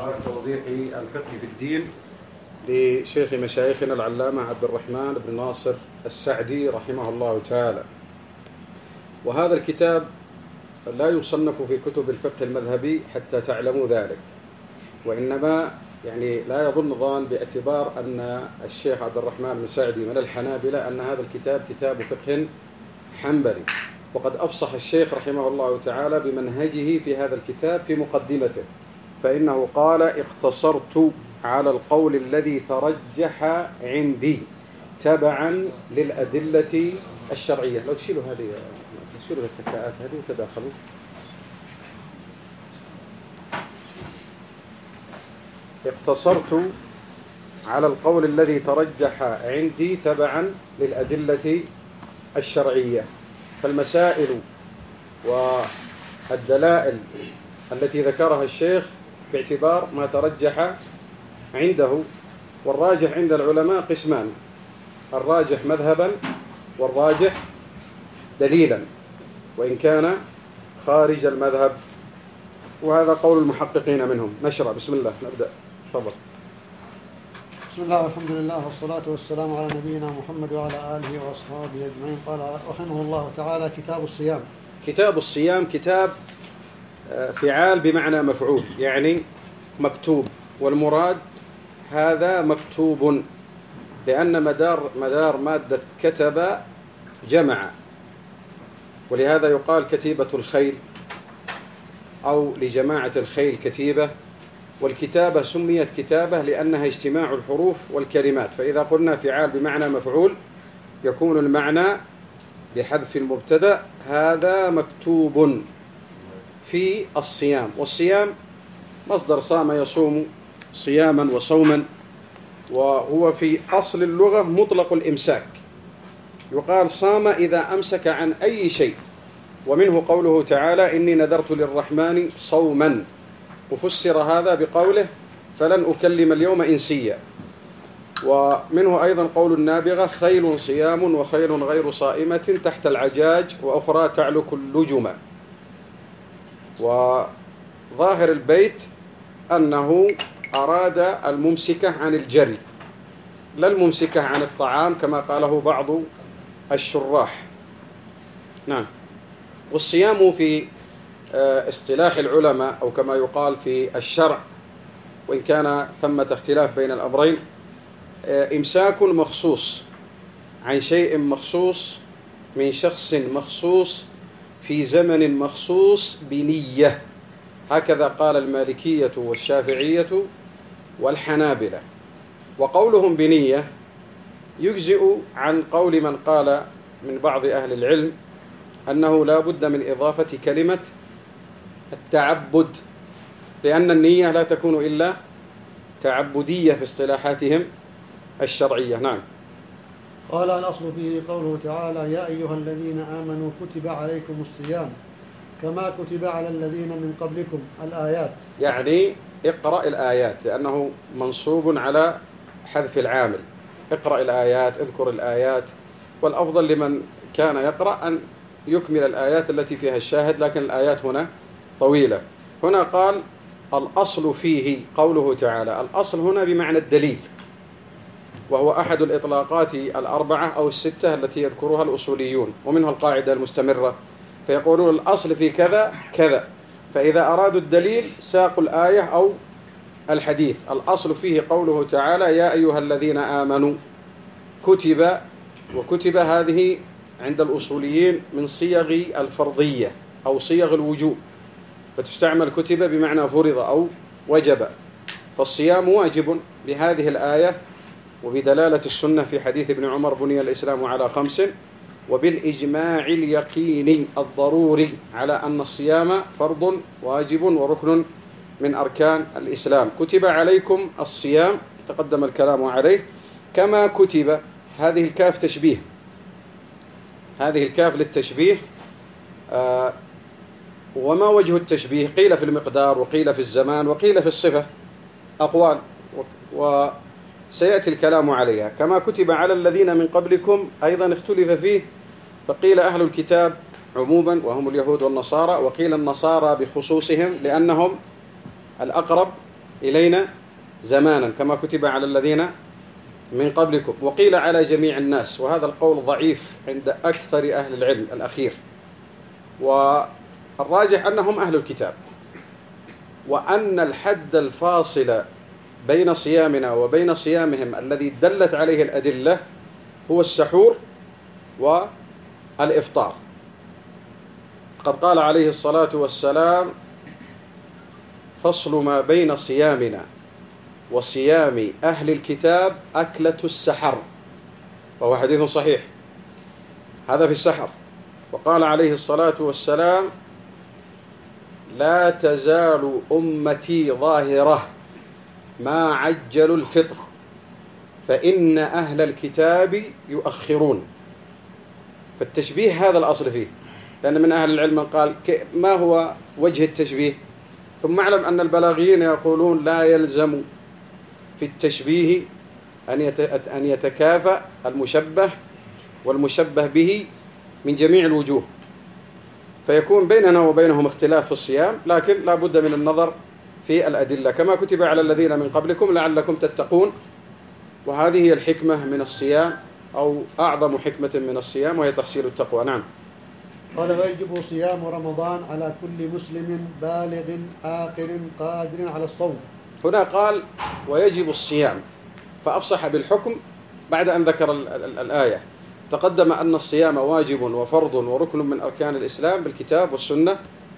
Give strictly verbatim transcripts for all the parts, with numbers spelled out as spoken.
شرح توضيح الفقه في الدين لشيخ مشايخنا العلامة عبد الرحمن بن ناصر السعدي رحمه الله تعالى. وهذا الكتاب لا يصنف في كتب الفقه المذهبي حتى تعلموا ذلك، وإنما يعني لا يظن ظان باعتبار أن الشيخ عبد الرحمن بن سعدي من الحنابلة أن هذا الكتاب كتاب فقه حنبلي. وقد أفصح الشيخ رحمه الله تعالى بمنهجه في هذا الكتاب في مقدمته، فإنه قال: اقتصرت على القول الذي ترجح عندي تبعا للأدلة الشرعية. لو تشيلوا هذه تشيلوا التكاءات هذه وتداخلوا. اقتصرت على القول الذي ترجح عندي تبعا للأدلة الشرعية، فالمسائل والدلائل التي ذكرها الشيخ باعتبار ما ترجح عنده، والراجح عند العلماء قسمان: الراجح مذهبا والراجح دليلا، وإن كان خارج المذهب، وهذا قول المحققين منهم. نشرع. بسم الله، نبدأ. تفضل. بسم الله والحمد لله والصلاة والسلام على نبينا محمد وعلى آله وأصحابه أجمعين. قال رحمه الله تعالى: كتاب الصيام. كتاب الصيام كتاب فعال بمعنى مفعول، يعني مكتوب، والمراد هذا مكتوب لأن مدار مدار مادة كتب جمع، ولهذا يقال كتيبة الخيل أو لجماعة الخيل كتيبة. والكتابة سميت كتابة لأنها اجتماع الحروف والكلمات، فإذا قلنا فعال بمعنى مفعول يكون المعنى بحذف المبتدأ هذا مكتوب في الصيام. والصيام مصدر صام يصوم صياما وصوما، وهو في أصل اللغة مطلق الإمساك، يقال صام إذا أمسك عن أي شيء، ومنه قوله تعالى: إني نذرت للرحمن صوما، وفسر هذا بقوله: فلن أكلم اليوم إنسيا. ومنه أيضا قول النابغة: خيل صيام وخيل غير صائمة تحت العجاج وأخرى تعلك اللجم. وظاهر البيت أنه أراد الممسكة عن الجري، لا الممسكة عن الطعام كما قاله بعض الشراح. نعم. والصيام في اصطلاح العلماء أو كما يقال في الشرع، وإن كان ثمة اختلاف بين الأمرين، إمساك مخصوص عن شيء مخصوص من شخص مخصوص في زمن مخصوص بنية، هكذا قال المالكية والشافعية والحنابلة. وقولهم بنية يجزئ عن قول من قال من بعض أهل العلم أنه لا بد من إضافة كلمة التعبد، لأن النية لا تكون إلا تعبدية في اصطلاحاتهم الشرعية. نعم. قال: الأصل فيه قوله تعالى: يا أيها الذين آمنوا كتب عليكم الصيام كما كتب على الذين من قبلكم. الآيات، يعني اقرأ الآيات، لأنه منصوب على حذف العامل. اقرأ الآيات، اذكر الآيات، والأفضل لمن كان يقرأ أن يكمل الآيات التي فيها الشاهد، لكن الآيات هنا طويلة. هنا قال: الأصل فيه قوله تعالى. الأصل هنا بمعنى الدليل، وهو أحد الإطلاقات الأربعة أو الستة التي يذكرها الأصوليون، ومنها القاعدة المستمرة، فيقولون الأصل في كذا كذا، فإذا أرادوا الدليل ساقوا الآية أو الحديث. الأصل فيه قوله تعالى: يا أيها الذين آمنوا كتب. وكتب هذه عند الأصوليين من صيغ الفرضية أو صيغ الوجوب، فتستعمل كتب بمعنى فرض أو وجب. فالصيام واجب بهذه الآية وبدلالة السنة في حديث ابن عمر: بني الإسلام على خمس، وبالإجماع اليقيني الضروري على أن الصيام فرض واجب وركن من أركان الإسلام. كتب عليكم الصيام، تقدم الكلام عليه، كما كتب. هذه الكاف تشبيه، هذه الكاف للتشبيه. آه وما وجه التشبيه؟ قيل في المقدار، وقيل في الزمان، وقيل في الصفة، أقوال، وسيأتي الكلام عليها. كما كتب على الذين من قبلكم أيضا اختلف فيه، فقيل أهل الكتاب عموما وهم اليهود والنصارى، وقيل النصارى بخصوصهم لأنهم الأقرب إلينا زمانا كما كتب على الذين من قبلكم، وقيل على جميع الناس، وهذا القول ضعيف عند أكثر أهل العلم الأخير، والراجح أنهم أهل الكتاب، وأن الحد الفاصل بين صيامنا وبين صيامهم الذي دلت عليه الأدلة هو السحور والإفطار. قد قال عليه الصلاة والسلام: فصل ما بين صيامنا وصيام أهل الكتاب أكلة السحر، وهو حديث صحيح، هذا في السحر. وقال عليه الصلاة والسلام: لا تزال أمتي ظاهرة ما عجلوا الفطر فإن أهل الكتاب يؤخرون. فالتشبيه هذا الأصل فيه، لأن من أهل العلم من قال ما هو وجه التشبيه، ثم اعلم أن البلاغيين يقولون لا يلزم في التشبيه أن يتكافأ المشبه والمشبه به من جميع الوجوه، فيكون بيننا وبينهم اختلاف في الصيام، لكن لا بد من النظر في الأدلة كما كتب على الذين من قبلكم لعلكم تتقون. وهذه هي الحكمة من الصيام، أو أعظم حكمة من الصيام، وهي تحصيل التقوى. نعم. قال: ويجب صيام رمضان على كل مسلم بالغ عاقل قادر على الصوم. هنا قال ويجب الصيام، فأفصح بالحكم بعد أن ذكر ال ال الآية. تقدم أن الصيام واجب وفرض وركن من أركان الإسلام بالكتاب والسنة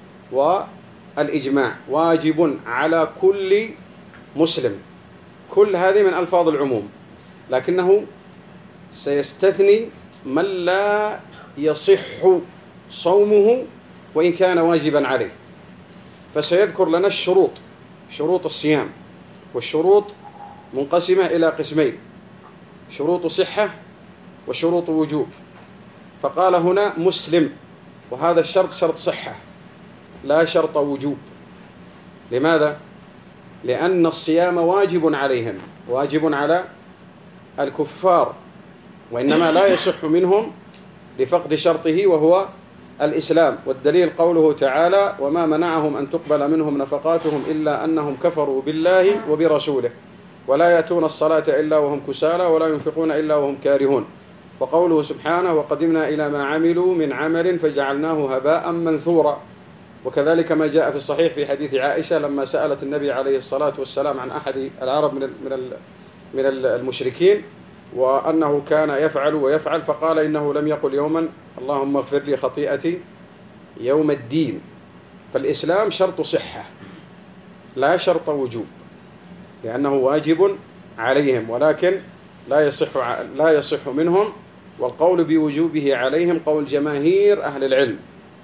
والإجماع، واجب على كل مسلم. كل هذه من ألفاظ العموم، لكنه سيستثني من لا يصح صومه وإن كان واجبا عليه، فسيذكر لنا الشروط، شروط الصيام، والشروط منقسمة إلى قسمين: شروط صحة وشروط وجوب. فقال هنا مسلم، وهذا الشرط شرط صحة لا شرط وجوب. لماذا؟ لأن الصيام واجب عليهم، واجب على الكفار، وإنما لا يصح منهم لفقد شرطه وهو الإسلام. والدليل قوله تعالى: وما منعهم أن تقبل منهم نفقاتهم إلا أنهم كفروا بالله وبرسوله ولا يأتون الصلاة إلا وهم كسالى ولا ينفقون إلا وهم كارهون. وقوله سبحانه: وقدمنا إلى ما عملوا من عمل فجعلناه هباء منثورا. وكذلك ما جاء في الصحيح في حديث عائشة لما سألت النبي عليه الصلاة والسلام عن أحد العرب من من المشركين، وأنه كان يفعل ويفعل، فقال: إنه لم يقل يوما اللهم اغفر لي خطيئتي يوم الدين. فالإسلام شرط صحة لا شرط وجوب، لأنه واجب عليهم، ولكن لا يصح لا يصح منهم. والقول بوجوبه عليهم قول جماهير أهل العلم،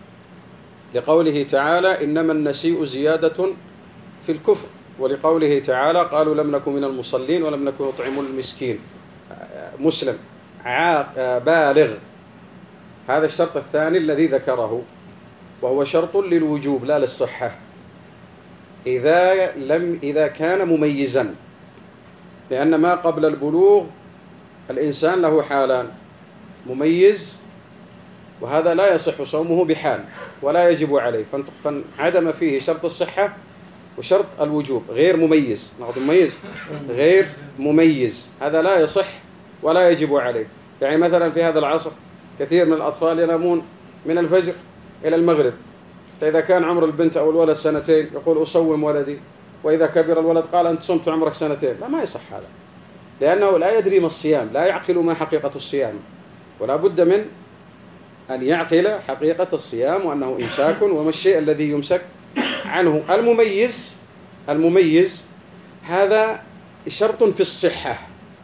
لقوله تعالى: إنما النسيء زيادة في الكفر، ولقوله تعالى: قالوا لم نكن من المصلين ولم نكن نطعم المسكين. مسلم بالغ، هذا الشرط الثاني الذي ذكره، وهو شرط للوجوب لا للصحة، إذا لم إذا كان مميزا، لأن ما قبل البلوغ الإنسان له حالان: مميز، وهذا لا يصح صومه بحال ولا يجب عليه، فانعدم فيه شرط الصحة وشرط الوجوب. غير مميز، نقول مميز غير مميز، هذا لا يصح ولا يجب عليه. يعني مثلا في هذا العصر كثير من الأطفال ينامون من الفجر إلى المغرب، فإذا كان عمر البنت أو الولد سنتين يقول أصوم ولدي، وإذا كبر الولد قال أنت صمت عمرك سنتين. لا، ما يصح هذا، لأنه لا يدري ما الصيام، لا يعقل ما حقيقة الصيام، ولا بد من أن يعقل حقيقة الصيام وأنه إمساك وما الشيء الذي يمسك عنه. المميز المميز هذا شرط في الصحة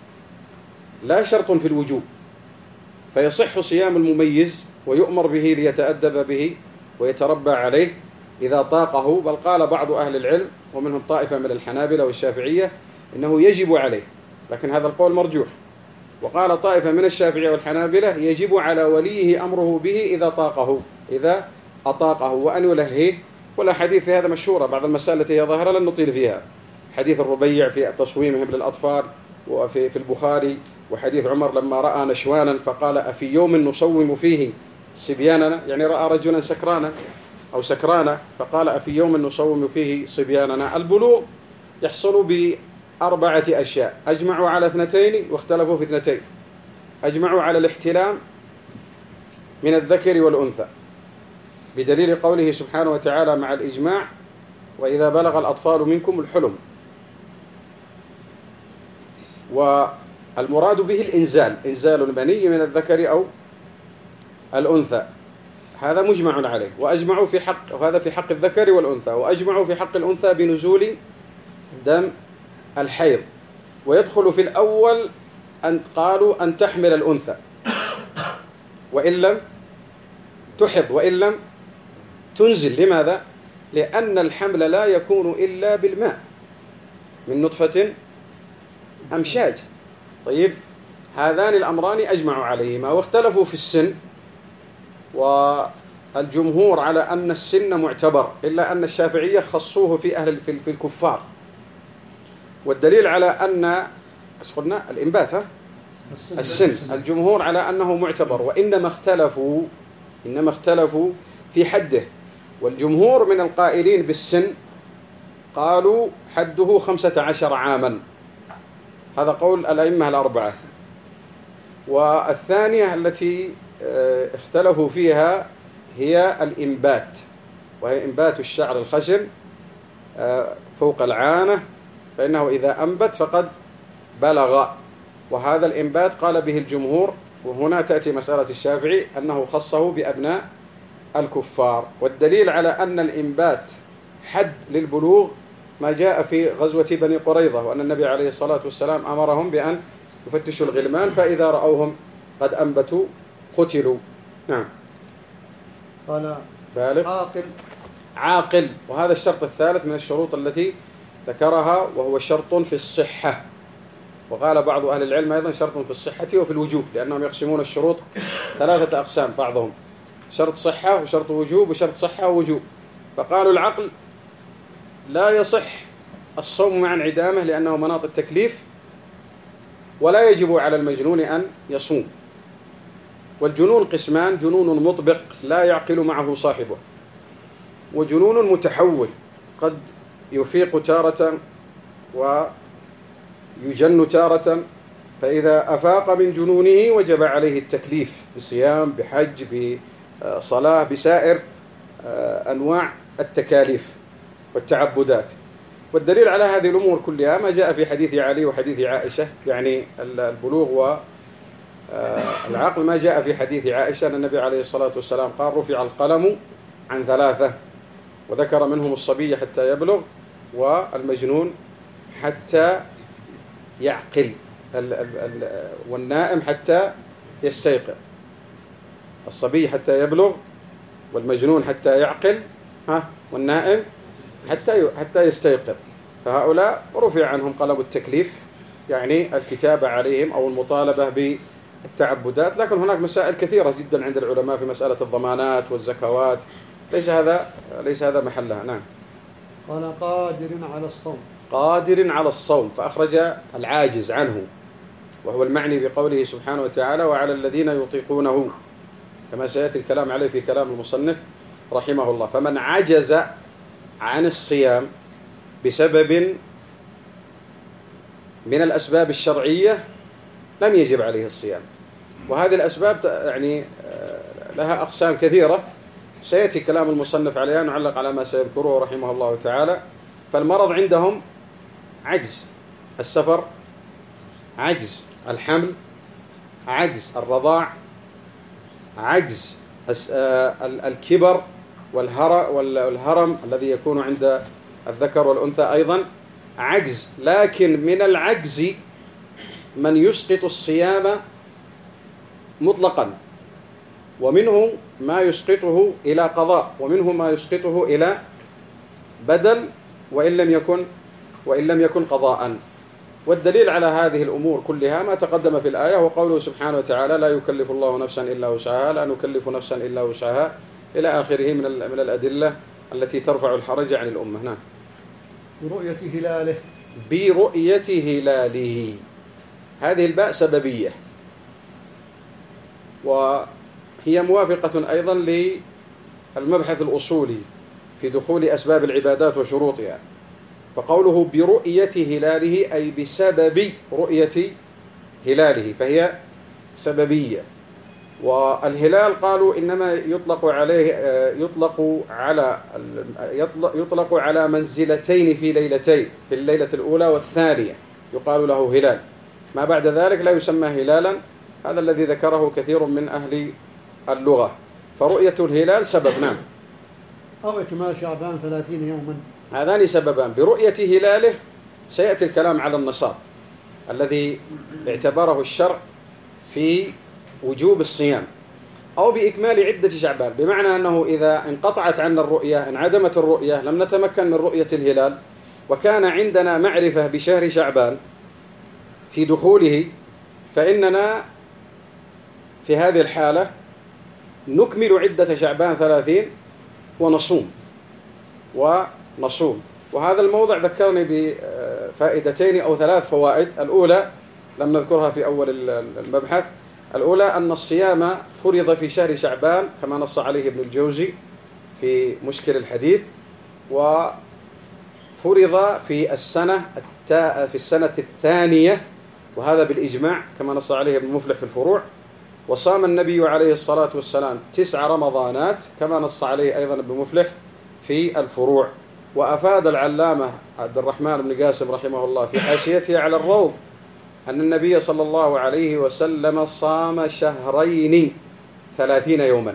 لا شرط في الوجوب، فيصح صيام المميز ويؤمر به ليتأدب به ويتربى عليه إذا طاقه. بل قال بعض أهل العلم ومنهم طائفة من الحنابلة والشافعية إنه يجب عليه، لكن هذا القول مرجوح. وقال طائفة من الشافعية والحنابلة يجب على وليه أمره به إذا طاقه إذا أطاقه وأن يلهيه. ولا حديث في هذا مشهورة، بعض المسائل التي هي ظاهرة لن نطيل فيها، حديث الربيع في تصويمهم للأطفال وفي في البخاري، وحديث عمر لما رأى نشوانا فقال: أفي يوم نصوم فيه صبياننا، يعني رأى رجلا سكرانا أو سكرانا فقال: أفي يوم نصوم فيه صبياننا. البلوغ يحصل بأربعة أشياء: أجمعوا على اثنتين واختلفوا في اثنتين، أجمعوا على الاحتلام من الذكر والأنثى بدليل قوله سبحانه وتعالى مع الإجماع: وإذا بلغ الأطفال منكم الحلم. والمراد به الإنزال، إنزال المني من الذكر أو الأنثى، هذا مجمع عليه. وأجمعوا في حق، وهذا في حق الذكر والأنثى، وأجمعوا في حق الأنثى بنزول دم الحيض. ويدخل في الأول أن قالوا أن تحمل الأنثى وإن لم تحض وإن لم تنزل. لماذا؟ لأن الحمل لا يكون إلا بالماء من نطفة أمشاج. طيب، هذان الأمران أجمعوا عليهما. واختلفوا في السن، والجمهور على أن السن معتبر، إلا أن الشافعية خصوه في أهل في الكفار. والدليل على أن ايش قلنا؟ الإنبات، ها؟ السن. الجمهور على أنه معتبر، وإنما اختلفوا إنما اختلفوا في حده. والجمهور من القائلين بالسن قالوا حده خمسة عشر عاما، هذا قول الأئمة الأربعة. والثانية التي اختلفوا فيها هي الإنبات، وهي إنبات الشعر الخشن فوق العانة، فإنه إذا أنبت فقد بلغ. وهذا الإنبات قال به الجمهور. وهنا تأتي مسألة الشافعي أنه خصه بأبناء الكفار. والدليل على أن الإنبات حد للبلوغ ما جاء في غزوة بني قريظة، وأن النبي عليه الصلاة والسلام أمرهم بأن يفتشوا الغلمان، فإذا رأوهم قد أنبتوا قتلوا. نعم. قال بالغ عاقل. عاقل، وهذا الشرط الثالث من الشروط التي ذكرها، وهو شرط في الصحة. وقال بعض أهل العلم أيضا شرط في الصحة وفي الوجوب، لأنهم يقسمون الشروط ثلاثة أقسام، بعضهم شرط صحة وشرط وجوب وشرط صحة ووجوب. فقالوا العقل لا يصح الصوم مع انعدامه لأنه مناط التكليف، ولا يجب على المجنون أن يصوم. والجنون قسمان: جنون مطبق لا يعقل معه صاحبه، وجنون متحول قد يفيق تارة ويجن تارة، فإذا أفاق من جنونه وجب عليه التكليف بصيام، بحج، بصلاة، بسائر أنواع التكاليف والتعبدات. والدليل على هذه الأمور كلها ما جاء في حديث علي وحديث عائشة، يعني البلوغ والعقل، ما جاء في حديث عائشة أن النبي عليه الصلاة والسلام قال: رفع القلم عن ثلاثة، وذكر منهم الصبي حتى يبلغ، والمجنون حتى يعقل، والنائم حتى يستيقظ. الصبي حتى يبلغ، والمجنون حتى يعقل، ها، والنائم حتى حتى يستيقظ. فهؤلاء رفع عنهم قلم التكليف، يعني الكتابة عليهم أو المطالبة بالتعبدات. لكن هناك مسائل كثيرة جدا عند العلماء في مسألة الضمانات والزكوات، ليس هذا ليس هذا محلها. نعم. قال قادر على الصوم. قادر على الصوم، فأخرج العاجز عنه، وهو المعني بقوله سبحانه وتعالى: وعلى الذين يطيقونه، كما سيأتي الكلام عليه في كلام المصنف رحمه الله. فمن عجز عن الصيام بسبب من الأسباب الشرعية لم يجب عليه الصيام. وهذه الأسباب يعني لها أقسام كثيرة، سيأتي كلام المصنف عليها، نعلق على ما سيذكره رحمه الله تعالى. فالمرض عندهم عجز السفر، عجز الحمل، عجز الرضاع، عجز الكبر والهرم الذي يكون عند الذكر والأنثى أيضا، عجز. لكن من العجز من يسقط الصيام مطلقا، ومنه ما يسقطه إلى قضاء، ومنه ما يسقطه إلى بدل وإن لم يكن وإن لم يكن قضاء. والدليل على هذه الأمور كلها ما تقدم في الآية، وقوله سبحانه وتعالى: لا يكلف الله نفسا إلا وسعها، لا نكلف نفسا إلا وسعها، إلى آخره من من الأدلة التي ترفع الحرج عن الأمة. نعم. برؤية هلاله. برؤية هلاله، هذه الباء سببية، وهي موافقة أيضا للمبحث الأصولي في دخول أسباب العبادات وشروطها. فقوله برؤية هلاله أي بسبب رؤية هلاله، فهي سببية. والهلال قالوا إنما يطلق عليه يطلق على يطلق على منزلتين في ليلتين، في الليلة الأولى والثانية يقال له هلال، ما بعد ذلك لا يسمى هلالا. هذا الذي ذكره كثير من أهل اللغة. فرؤية الهلال سبب، نعم. أو إكمال شعبان ثلاثين يوما، هذان سببان. برؤية هلاله سيأتي الكلام على النصاب الذي اعتبره الشرع في وجوب الصيام، أو بإكمال عدة شعبان، بمعنى أنه إذا انقطعت عنا الرؤية، انعدمت الرؤية، لم نتمكن من رؤية الهلال، وكان عندنا معرفة بشهر شعبان في دخوله، فإننا في هذه الحالة نكمل عدة شعبان ثلاثين ونصوم ونصوم. وهذا الموضع ذكرني بفائدتين أو ثلاث فوائد. الأولى لم نذكرها في أول المبحث. الأولى أن الصيام فرض في شهر شعبان كما نص عليه ابن الجوزي في مشكل الحديث، وفرض في السنة في السنة الثانية، وهذا بالإجماع كما نص عليه ابن مفلح في الفروع. وصام النبي عليه الصلاة والسلام تسع رمضانات كما نص عليه أيضا ابن مفلح في الفروع. وأفاد العلامة عبد الرحمن بن قاسم رحمه الله في حاشيته على الروض أن النبي صلى الله عليه وسلم صام شهرين ثلاثين يوما،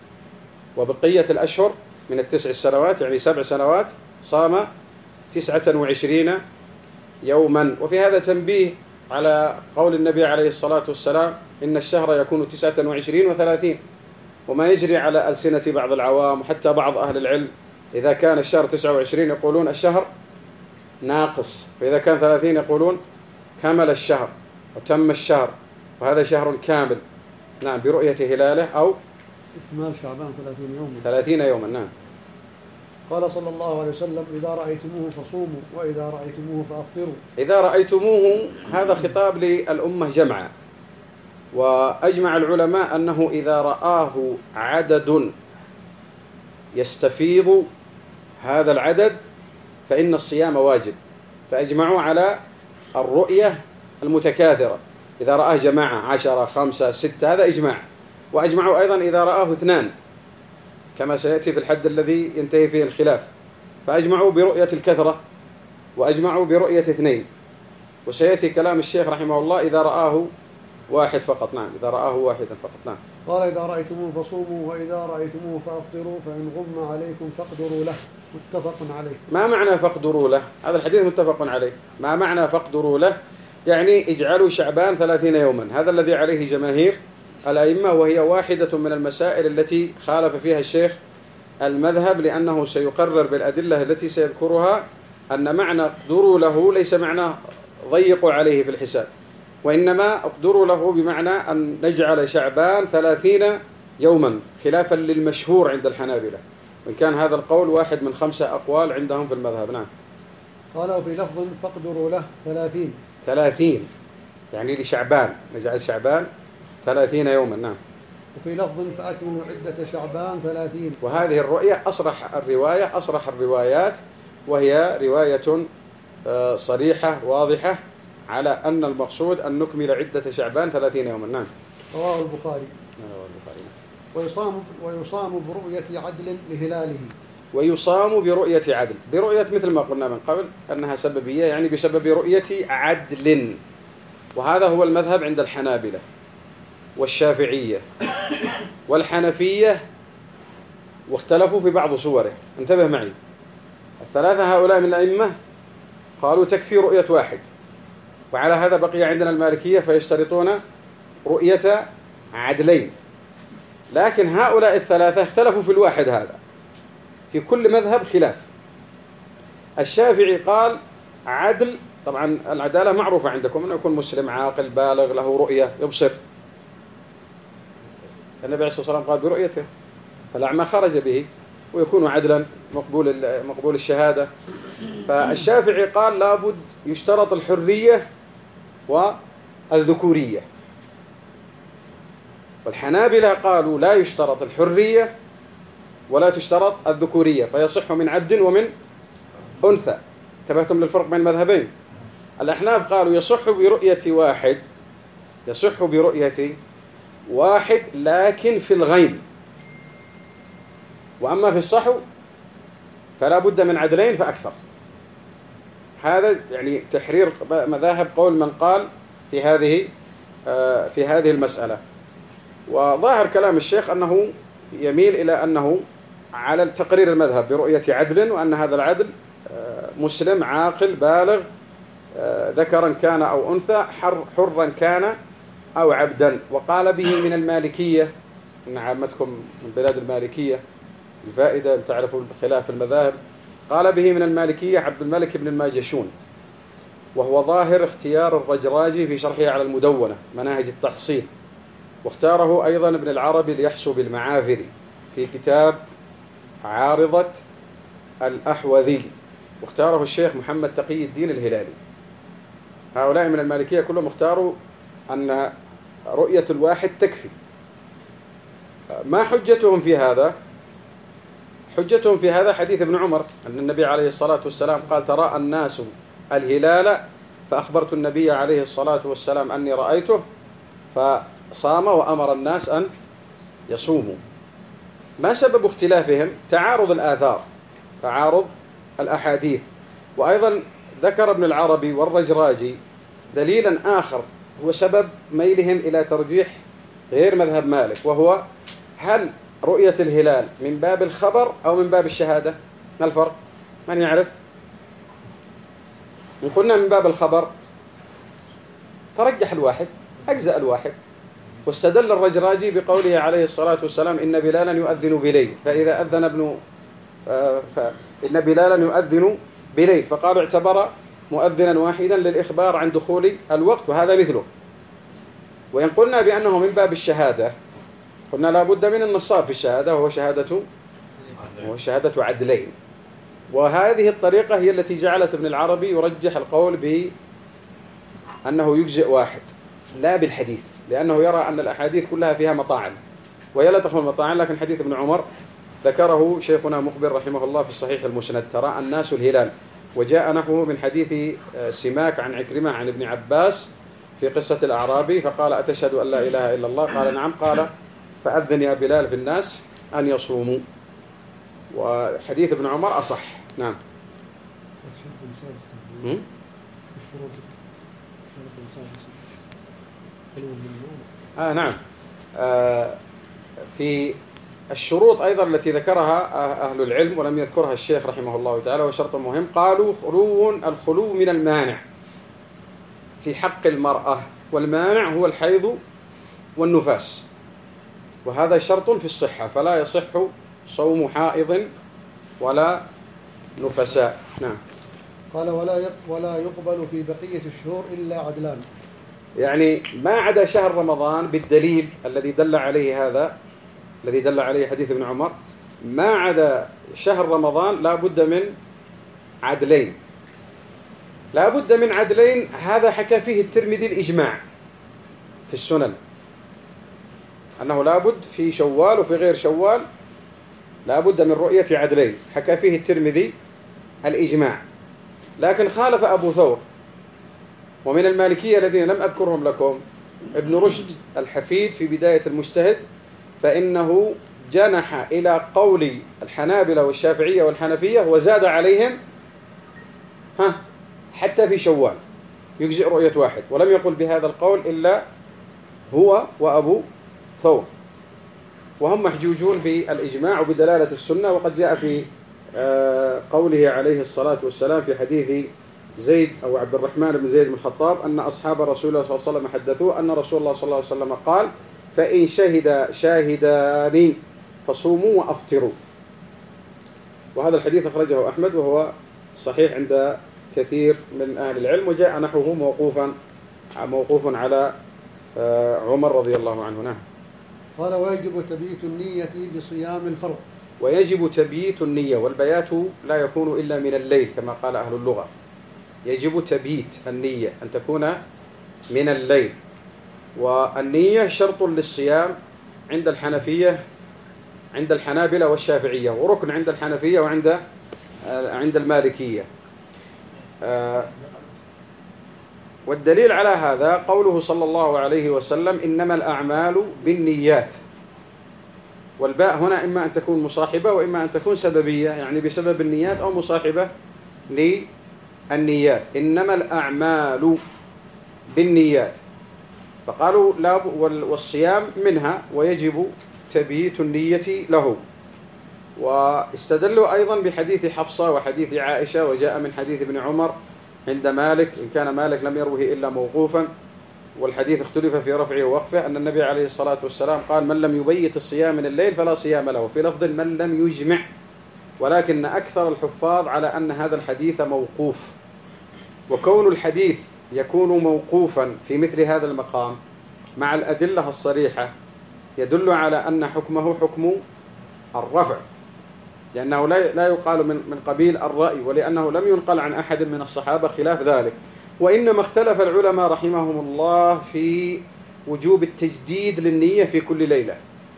وبقية الأشهر من التسع السنوات يعني سبع سنوات صام تسعة وعشرين يوما. وفي هذا تنبيه على قول النبي عليه الصلاة والسلام إن الشهر يكون تسعة وعشرين وثلاثين، وما يجري على ألسنة بعض العوام وحتى بعض أهل العلم إذا كان الشهر تسعة وعشرين يقولون الشهر ناقص، وإذا كان ثلاثين يقولون كمل الشهر وتم الشهر، وهذا شهر كامل. نعم، برؤية هلاله أو إكمال شعبان ثلاثين يوما ثلاثين يوما. نعم. قال صلى الله عليه وسلم إذا رأيتموه فصوموا وإذا رأيتموه فأفطروا. إذا رأيتموه هذا خطاب للأمة جمعا، وأجمع العلماء أنه إذا رآه عدد يستفيض هذا العدد فإن الصيام واجب، فأجمعوا على الرؤية المتكاثرة. إذا رآه جماعة عشرة خمسة ستة هذا إجماع. وأجمعوا أيضا إذا رآه اثنان كما سيأتي في الحد الذي ينتهي فيه الخلاف، فأجمعوا برؤية الكثرة وأجمعوا برؤية اثنين. وسيأتي كلام الشيخ رحمه الله إذا رآه واحد فقط. نعم، إذا رآه واحدا فقط. نعم. قال إذا رأيتموه فصوموا وإذا رأيتموه فأفطروا فإن غم عليكم فاقدروا له. متفق عليه. ما معنى فاقدروا له؟ هذا الحديث متفق عليه. ما معنى فاقدروا له؟ يعني اجعلوا شعبان ثلاثين يوما، هذا الذي عليه جماهير الأئمة، وهي واحدة من المسائل التي خالف فيها الشيخ المذهب، لأنه سيقرر بالأدلة التي سيذكرها أن معنى اقدروا له ليس معنى ضيقوا عليه في الحساب، وإنما اقدروا له بمعنى أن نجعل شعبان ثلاثين يوما، خلافا للمشهور عند الحنابلة، وإن كان هذا القول واحد من خمسة أقوال عندهم في المذهب. نعم. قال وفي لفظ فاقدروا له ثلاثين ثلاثين يعني لشعبان نجعل شعبان ثلاثين يوما. نعم. وفي لفظ فأكملوا عدة شعبان ثلاثين. وهذه الرؤية أصرح الرواية أصرح الروايات، وهي رواية صريحة واضحة على أن المقصود أن نكمل عدة شعبان ثلاثين يوما. نعم. رواه البخاري. رواه البخاري. ويصام ويصام برؤية عدل لهلاله. ويصام برؤية عدل، برؤية مثل ما قلنا من قبل أنها سببية، يعني بسبب رؤية عدل، وهذا هو المذهب عند الحنابلة والشافعية والحنفية، واختلفوا في بعض صوره. انتبه معي، الثلاثة هؤلاء من الأئمة قالوا تكفي رؤية واحد، وعلى هذا بقي عندنا المالكية فيشترطون رؤية عدلين. لكن هؤلاء الثلاثة اختلفوا في الواحد هذا، في كل مذهب خلاف. الشافعي قال عدل، طبعا العدالة معروفة عندكم أنه يكون مسلم عاقل بالغ له رؤية يبصر، النبي عليه الصلاة والسلام قال برؤيته، فالأعمى خرج به ويكون عدلا مقبول مقبول الشهادة. فالشافعي قال لابد يشترط الحرية والذكورية، والحنابلة قالوا لا يشترط الحرية ولا تشترط الذكورية، فيصح من عبد ومن أنثى. انتبهتم للفرق بين المذهبين؟ الأحناف قالوا يصح برؤية واحد، يصح برؤية واحد لكن في الغيم، وأما في الصحو فلا بد من عدلين فأكثر. هذا يعني تحرير مذاهب قول من قال في هذه في هذه المسألة. وظاهر كلام الشيخ أنه يميل إلى أنه على تقرير المذهب برؤية عدل، وأن هذا العدل مسلم عاقل بالغ ذكرا كان أو أنثى، حر حرا كان أو عبدا. وقال به من المالكية، إن عامتكم من بلاد المالكية الفائدة تعرفوا خلاف المذاهب، قال به من المالكية عبد الملك بن الماجشون، وهو ظاهر اختيار الرجراجي في شرحه على المدونة مناهج التحصيل، واختاره أيضا ابن العربي ليحسو بالمعافري في كتاب عارضة الأحوذي، واختاره الشيخ محمد تقي الدين الهلالي. هؤلاء من المالكية كلهم اختاروا أن رؤية الواحد تكفي. ما حجتهم في هذا؟ حجتهم في هذا حديث ابن عمر أن النبي عليه الصلاة والسلام قال تراءى الناس الهلال فأخبرت النبي عليه الصلاة والسلام أني رأيته فصام وأمر الناس أن يصوموا. ما سبب اختلافهم؟ تعارض الآثار، تعارض الأحاديث. وأيضا ذكر ابن العربي والرجراجي دليلا آخر هو سبب ميلهم إلى ترجيح غير مذهب مالك، وهو هل رؤية الهلال من باب الخبر أو من باب الشهادة؟ ما الفرق؟ من يعرف؟ إن قلنا من باب الخبر ترجح الواحد، أجزأ الواحد. واستدل الرجراجي بقوله عليه الصلاة والسلام إن بلالا يؤذن بليل، فإذا أذن ابن فإن بلالا يؤذن بليل، فقالوا اعتبر مؤذنا واحدا للإخبار عن دخول الوقت، وهذا مثله. وإن قلنا بأنه من باب الشهادة قلنا لا بد من النصاب في الشهادة، وهو شهادة وهو شهادة عدلين. وهذه الطريقة هي التي جعلت ابن العربي يرجح القول بأنه يجزئ واحد لا بالحديث، لأنه يرى أن الأحاديث كلها فيها مطاعن، وهي لا تخمل مطاعن. لكن حديث ابن عمر ذكره شيخنا مقبل رحمه الله في الصحيح المسند ترى الناس الهلال، وجاء نحوه من حديث سماك عن عكرمة عن ابن عباس في قصة الأعرابي، فقال أتشهد أن لا إله إلا الله؟ قال نعم. قال فأذن يا بلال في الناس أن يصوموا. وحديث ابن عمر أصح. نعم. آه نعم. آه في الشروط أيضا التي ذكرها أهل العلم ولم يذكرها الشيخ رحمه الله تعالى وشرط مهم، قالوا خلو الخلو من المانع في حق المرأة، والمانع هو الحيض والنفاس، وهذا شرط في الصحة، فلا يصح صوم حائض ولا نفساء. نعم. قال ولا ولا يقبل في بقية الشهور إلا عدلان، يعني ما عدا شهر رمضان بالدليل الذي دل عليه هذا الذي دل عليه حديث ابن عمر، ما عدا شهر رمضان لا بد من عدلين، لا بد من عدلين. هذا حكى فيه الترمذي الإجماع في السنن أنه لا بد في شوال وفي غير شوال لا بد من رؤية عدلين، حكى فيه الترمذي الإجماع. لكن خالف أبو ثور ومن المالكية الذين لم أذكرهم لكم ابن رشد الحفيد في بداية المجتهد، فإنه جنح إلى قول الحنابلة والشافعية والحنفية وزاد عليهم ها حتى في شوال يجزئ رؤية واحد، ولم يقل بهذا القول إلا هو وأبو ثور، وهم محجوجون بالإجماع وبدلالة السنة. وقد جاء في قوله عليه الصلاة والسلام في حديث زيد أو عبد الرحمن بن زيد بن الخطاب أن أصحاب رسول الله صلى الله عليه وسلم حدثوه أن رسول الله صلى الله عليه وسلم قال فإن شهد شاهدان فصوموا وأفطروا. وهذا الحديث أخرجه أحمد وهو صحيح عند كثير من أهل العلم، وجاء نحوه موقوفا موقوف على عمر رضي الله عنه. نعم. قال ويجب تبييت النية بصيام الفرض، ويجب تبييت النية، والبيات لا يكون إلا من الليل كما قال أهل اللغة. يجب تبييت النية أن تكون من الليل، والنية شرط للصيام عند الحنفية عند الحنابلة والشافعية، وركن عند الحنفية وعند عند المالكية. آه والدليل على هذا قوله صلى الله عليه وسلم إنما الأعمال بالنيات، والباء هنا إما أن تكون مصاحبة وإما أن تكون سببية، يعني بسبب النيات أو مصاحبة للنيات. إنما الأعمال بالنيات، فقالوا لا، والصيام منها ويجب تبييت النية له. واستدلوا أيضا بحديث حفصة وحديث عائشة، وجاء من حديث ابن عمر عند مالك، إن كان مالك لم يروه إلا موقوفا، والحديث اختلف في رفعه ووقفه، أن النبي عليه الصلاة والسلام قال من لم يبيت الصيام من الليل فلا صيام له، في لفظ من لم يجمع، ولكن أكثر الحفاظ على أن هذا الحديث موقوف. وكون الحديث يكون موقوفا في مثل هذا المقام مع الأدلة الصريحة يدل على أن حكمه حكم الرفع، لأنه لا يقال من من قبيل الرأي، ولأنه لم ينقل عن أحد من الصحابة خلاف ذلك. وإنما اختلف العلماء رحمهم الله في وجوب التجديد للنية في كل ليلة.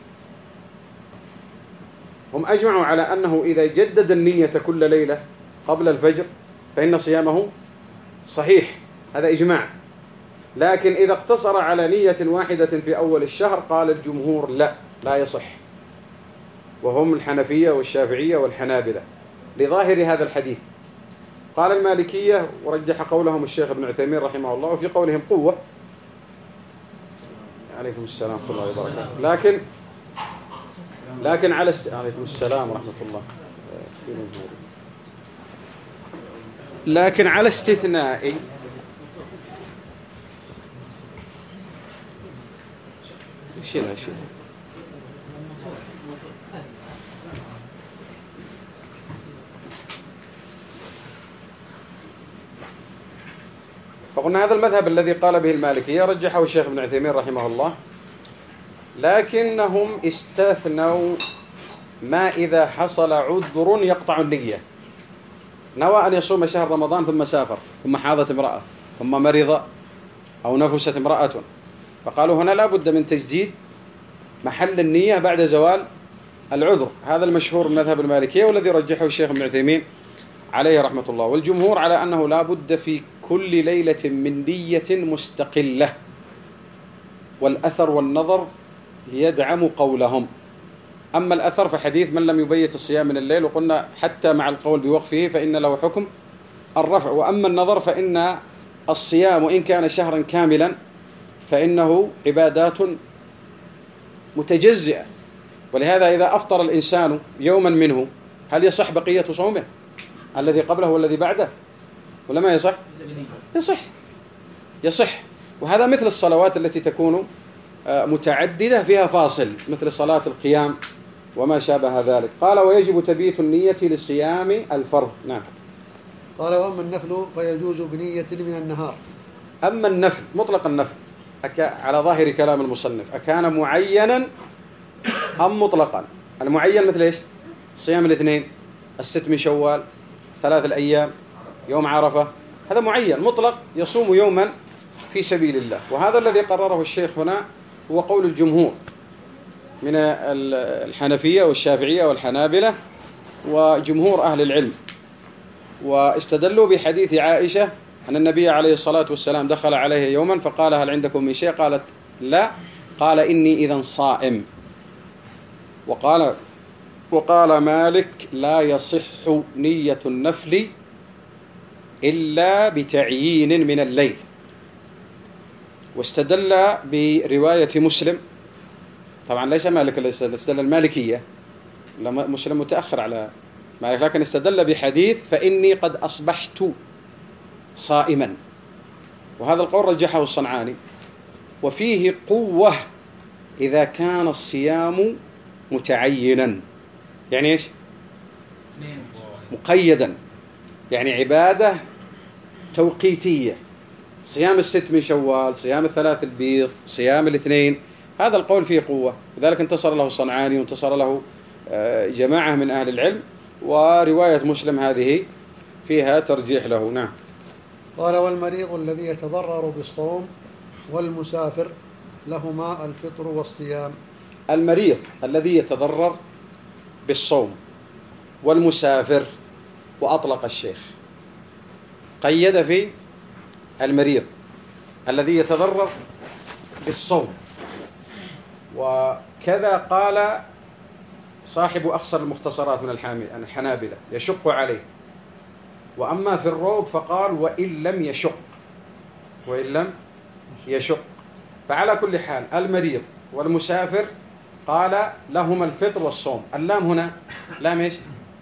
هم أجمعوا على أنه إذا جدد النية كل ليلة قبل الفجر فإن صيامه صحيح، هذا إجماع. لكن إذا اقتصر على نية واحدة في أول الشهر قال الجمهور لا لا يصح، وهم الحنفية والشافعية والحنابلة لظاهر هذا الحديث. قال المالكية ورجح قولهم الشيخ ابن عثيمين رحمه الله، وفي قولهم قوة. عليكم السلام ورحمة الله وبركاته. لكن لكن على است... عليكم السلام ورحمة الله. لكن على استثناء شيلها شيلها فقلنا هذا المذهب الذي قال به المالكية رجحه الشيخ ابن عثيمين رحمه الله، لكنهم استثنوا ما إذا حصل عذر يقطع النية. نوى أن يصوم شهر رمضان ثم سافر، ثم حاضت امرأة، ثم مرض أو نفست امرأة، فقالوا هنا لا بد من تجديد محل النية بعد زوال العذر. هذا المشهور من مذهب المالكية والذي رجحه الشيخ ابن عثيمين عليه رحمة الله. والجمهور على أنه لا بد في كل ليلة من نية مستقلة، والأثر والنظر يدعم قولهم. أما الأثر فحديث من لم يبيت الصيام من الليل، وقلنا حتى مع القول بوقفه فإن له حكم الرفع. وأما النظر فإن الصيام وإن كان شهرا كاملا فإنه عبادات متجزئة، ولهذا إذا أفطر الإنسان يوما منه هل يصح بقية صومه الذي قبله والذي بعده ولا ما يصح؟ يصح يصح. وهذا مثل الصلوات التي تكون متعددة فيها فاصل، مثل صلاة القيام وما شابه ذلك. قال ويجب تبييت النية لصيام الفرض. نعم. قال وأما النفل فيجوز بنية من النهار. أما النفل مطلق النفل على ظاهر كلام المصنف أكان معينا أم مطلقا؟ المعين مثل إيش؟ صيام الاثنين، الست من شوال، ثلاث الأيام، يوم عرفة، هذا معين مطلق يصوم يوما في سبيل الله. وهذا الذي قرره الشيخ هنا هو قول الجمهور من الحنفية والشافعية والحنابلة وجمهور أهل العلم. واستدلوا بحديث عائشة أن النبي عليه الصلاة والسلام دخل عليه يوما فقال هل عندكم من شيء؟ قالت لا، قال إني إذن صائم. وقال وقال مالك لا يصح نية النفل إلا بتعيين من الليل. واستدل برواية مسلم، طبعا ليس مالك اللي استدل، المالكية، مسلم متأخر على مالك، لكن استدل بحديث فإني قد أصبحت صائما، وهذا القول رجحه الصنعاني. وفيه قوة إذا كان الصيام متعينا، يعني إيش؟ مقيدا، يعني عبادة توقيتية، صيام الست من شوال، صيام الثلاث البيض، صيام الاثنين، هذا القول فيه قوة، لذلك انتصر له الصنعاني وانتصر له جماعة من أهل العلم. ورواية مسلم هذه فيها ترجيح له. نعم. قال والمريض الذي يتضرر بالصوم والمسافر لهما الفطر والصيام. المريض الذي يتضرر بالصوم والمسافر، وأطلق الشيخ، قيد في المريض الذي يتضرر بالصوم، وكذا قال صاحب أخصر المختصرات من الحنابلة يشق عليه. وأما في الروض فقال وإن لم يشق، وإن لم يشق. فعلى كل حال المريض والمسافر قال لهما الفطر والصوم. اللام هنا لام ايش؟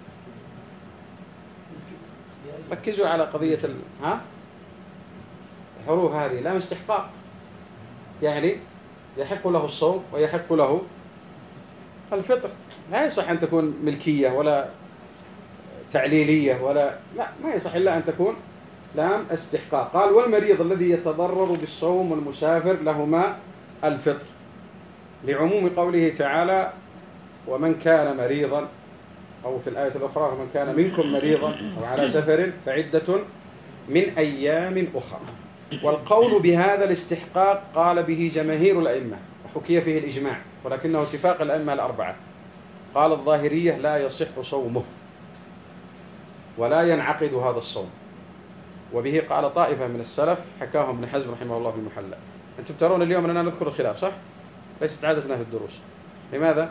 ركزوا على قضية ال... ها؟ الحروف هذه لام استحقاق، يعني يحق له الصوم ويحق له الفطر. لا يصح أن تكون ملكية ولا تعليلية ولا لا، ما يصح إلا أن تكون لام استحقاق. قال والمريض الذي يتضرر بالصوم والمسافر لهما الفطر، لعموم قوله تعالى ومن كان مريضا، أو في الآية الأخرى ومن كان منكم مريضا أو على سفر فعدة من أيام أخرى. والقول بهذا الاستحقاق قال به جماهير الأئمة وحكي فيه الإجماع، ولكنه اتفاق الأئمة الأربعة. قال الظاهرية لا يصح صومه ولا ينعقد هذا الصوم، وبه قال طائفة من السلف حكاهم ابن حزم رحمه الله في المحلى. أنتم ترون اليوم أننا نذكر الخلاف صح؟ ليست عادتنا في الدروس. لماذا؟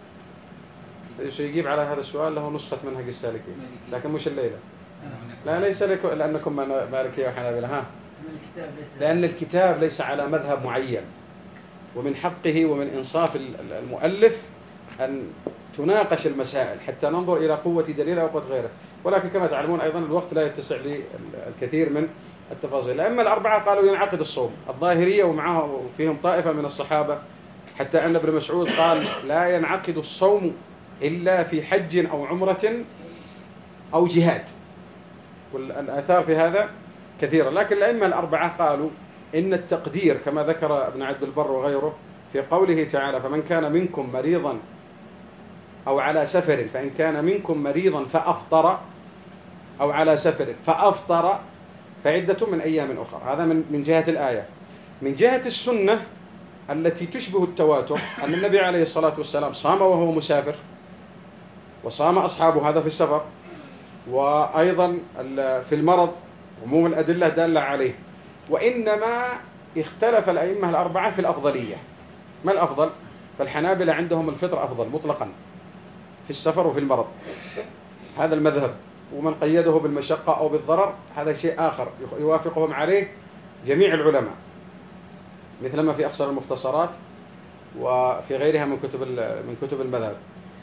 سيجيب على هذا السؤال له نسخة منهج السالكين، لكن مش الليلة. لا ليس لكم لأنكم مالكية وحنابلة، ها؟ لأن الكتاب ليس على مذهب معين، ومن حقه ومن إنصاف المؤلف أن تناقش المسائل حتى ننظر إلى قوة دليل أو قوة غيره. ولكن كما تعلمون أيضا الوقت لا يتسع للكثير من التفاصيل. أما الأربعة قالوا ينعقد الصوم، الظاهرية ومعهم فيهم طائفة من الصحابة، حتى أن ابن مسعود قال لا ينعقد الصوم إلا في حج أو عمرة أو جهاد، والآثار في هذا كثيرة. لكن الأئمة الأربعة قالوا إن التقدير كما ذكر ابن عبد البر وغيره في قوله تعالى فمن كان منكم مريضا أو على سفر، فإن كان منكم مريضا فأفطر أو على سفر فأفطر فعدة من أيام أخرى. هذا من من جهة الآية. من جهة السنة التي تشبه التواتر أن النبي عليه الصلاة والسلام صام وهو مسافر، وصام أصحابه هذا في السفر، وأيضا في المرض، عموم الأدلة دالة عليه. وإنما اختلف الأئمة الأربعة في الأفضلية. ما الأفضل؟ فالحنابلة عندهم الفطر أفضل مطلقا في السفر وفي المرض، هذا المذهب. ومن قيده بالمشقة أو بالضرر هذا شيء آخر يوافقهم عليه جميع العلماء، مثل ما في أخصر المختصرات وفي غيرها من كتب من كتب المذهب.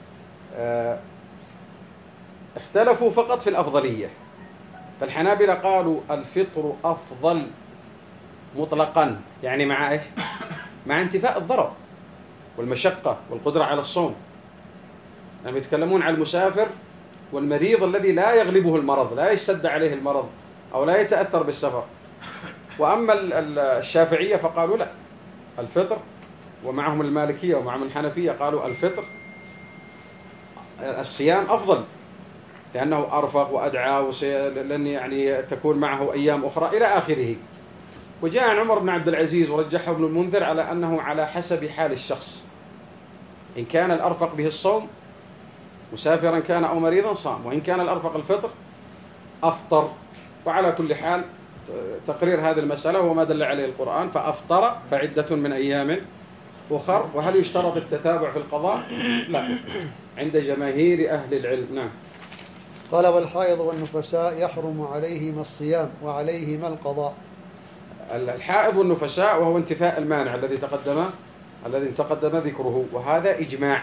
اختلفوا فقط في الأفضلية. فالحنابلة قالوا الفطر أفضل مطلقا، يعني مع إيش؟ مع انتفاء الضرر والمشقة والقدرة على الصوم. يعني يتكلمون عن المسافر والمريض الذي لا يغلبه المرض، لا يشتد عليه المرض أو لا يتأثر بالسفر. وأما الشافعية فقالوا لا، الفطر، ومعهم المالكية ومعهم الحنفية قالوا الفطر الصيام أفضل لأنه أرفق وأدعى، لأن يعني تكون معه أيام أخرى إلى آخره. وجاء عن عمر بن عبد العزيز ورجحه ابن المنذر على أنه على حسب حال الشخص، إن كان الأرفق به الصوم مسافرا كان أو مريضا صام، وإن كان الأرفق الفطر أفطر. وعلى كل حال تقرير هذه المسألة وما دل عليه القرآن فأفطر فعدة من أيام أخر. وهل يشترط التتابع في القضاء؟ لا، عند جماهير أهل العلم. نعم. قال والحائض والنفساء يحرم عليهما الصيام وعليهما القضاء. الحائض والنفساء وهو انتفاء المانع الذي تقدم الذي تقدم ذكره، وهذا إجماع،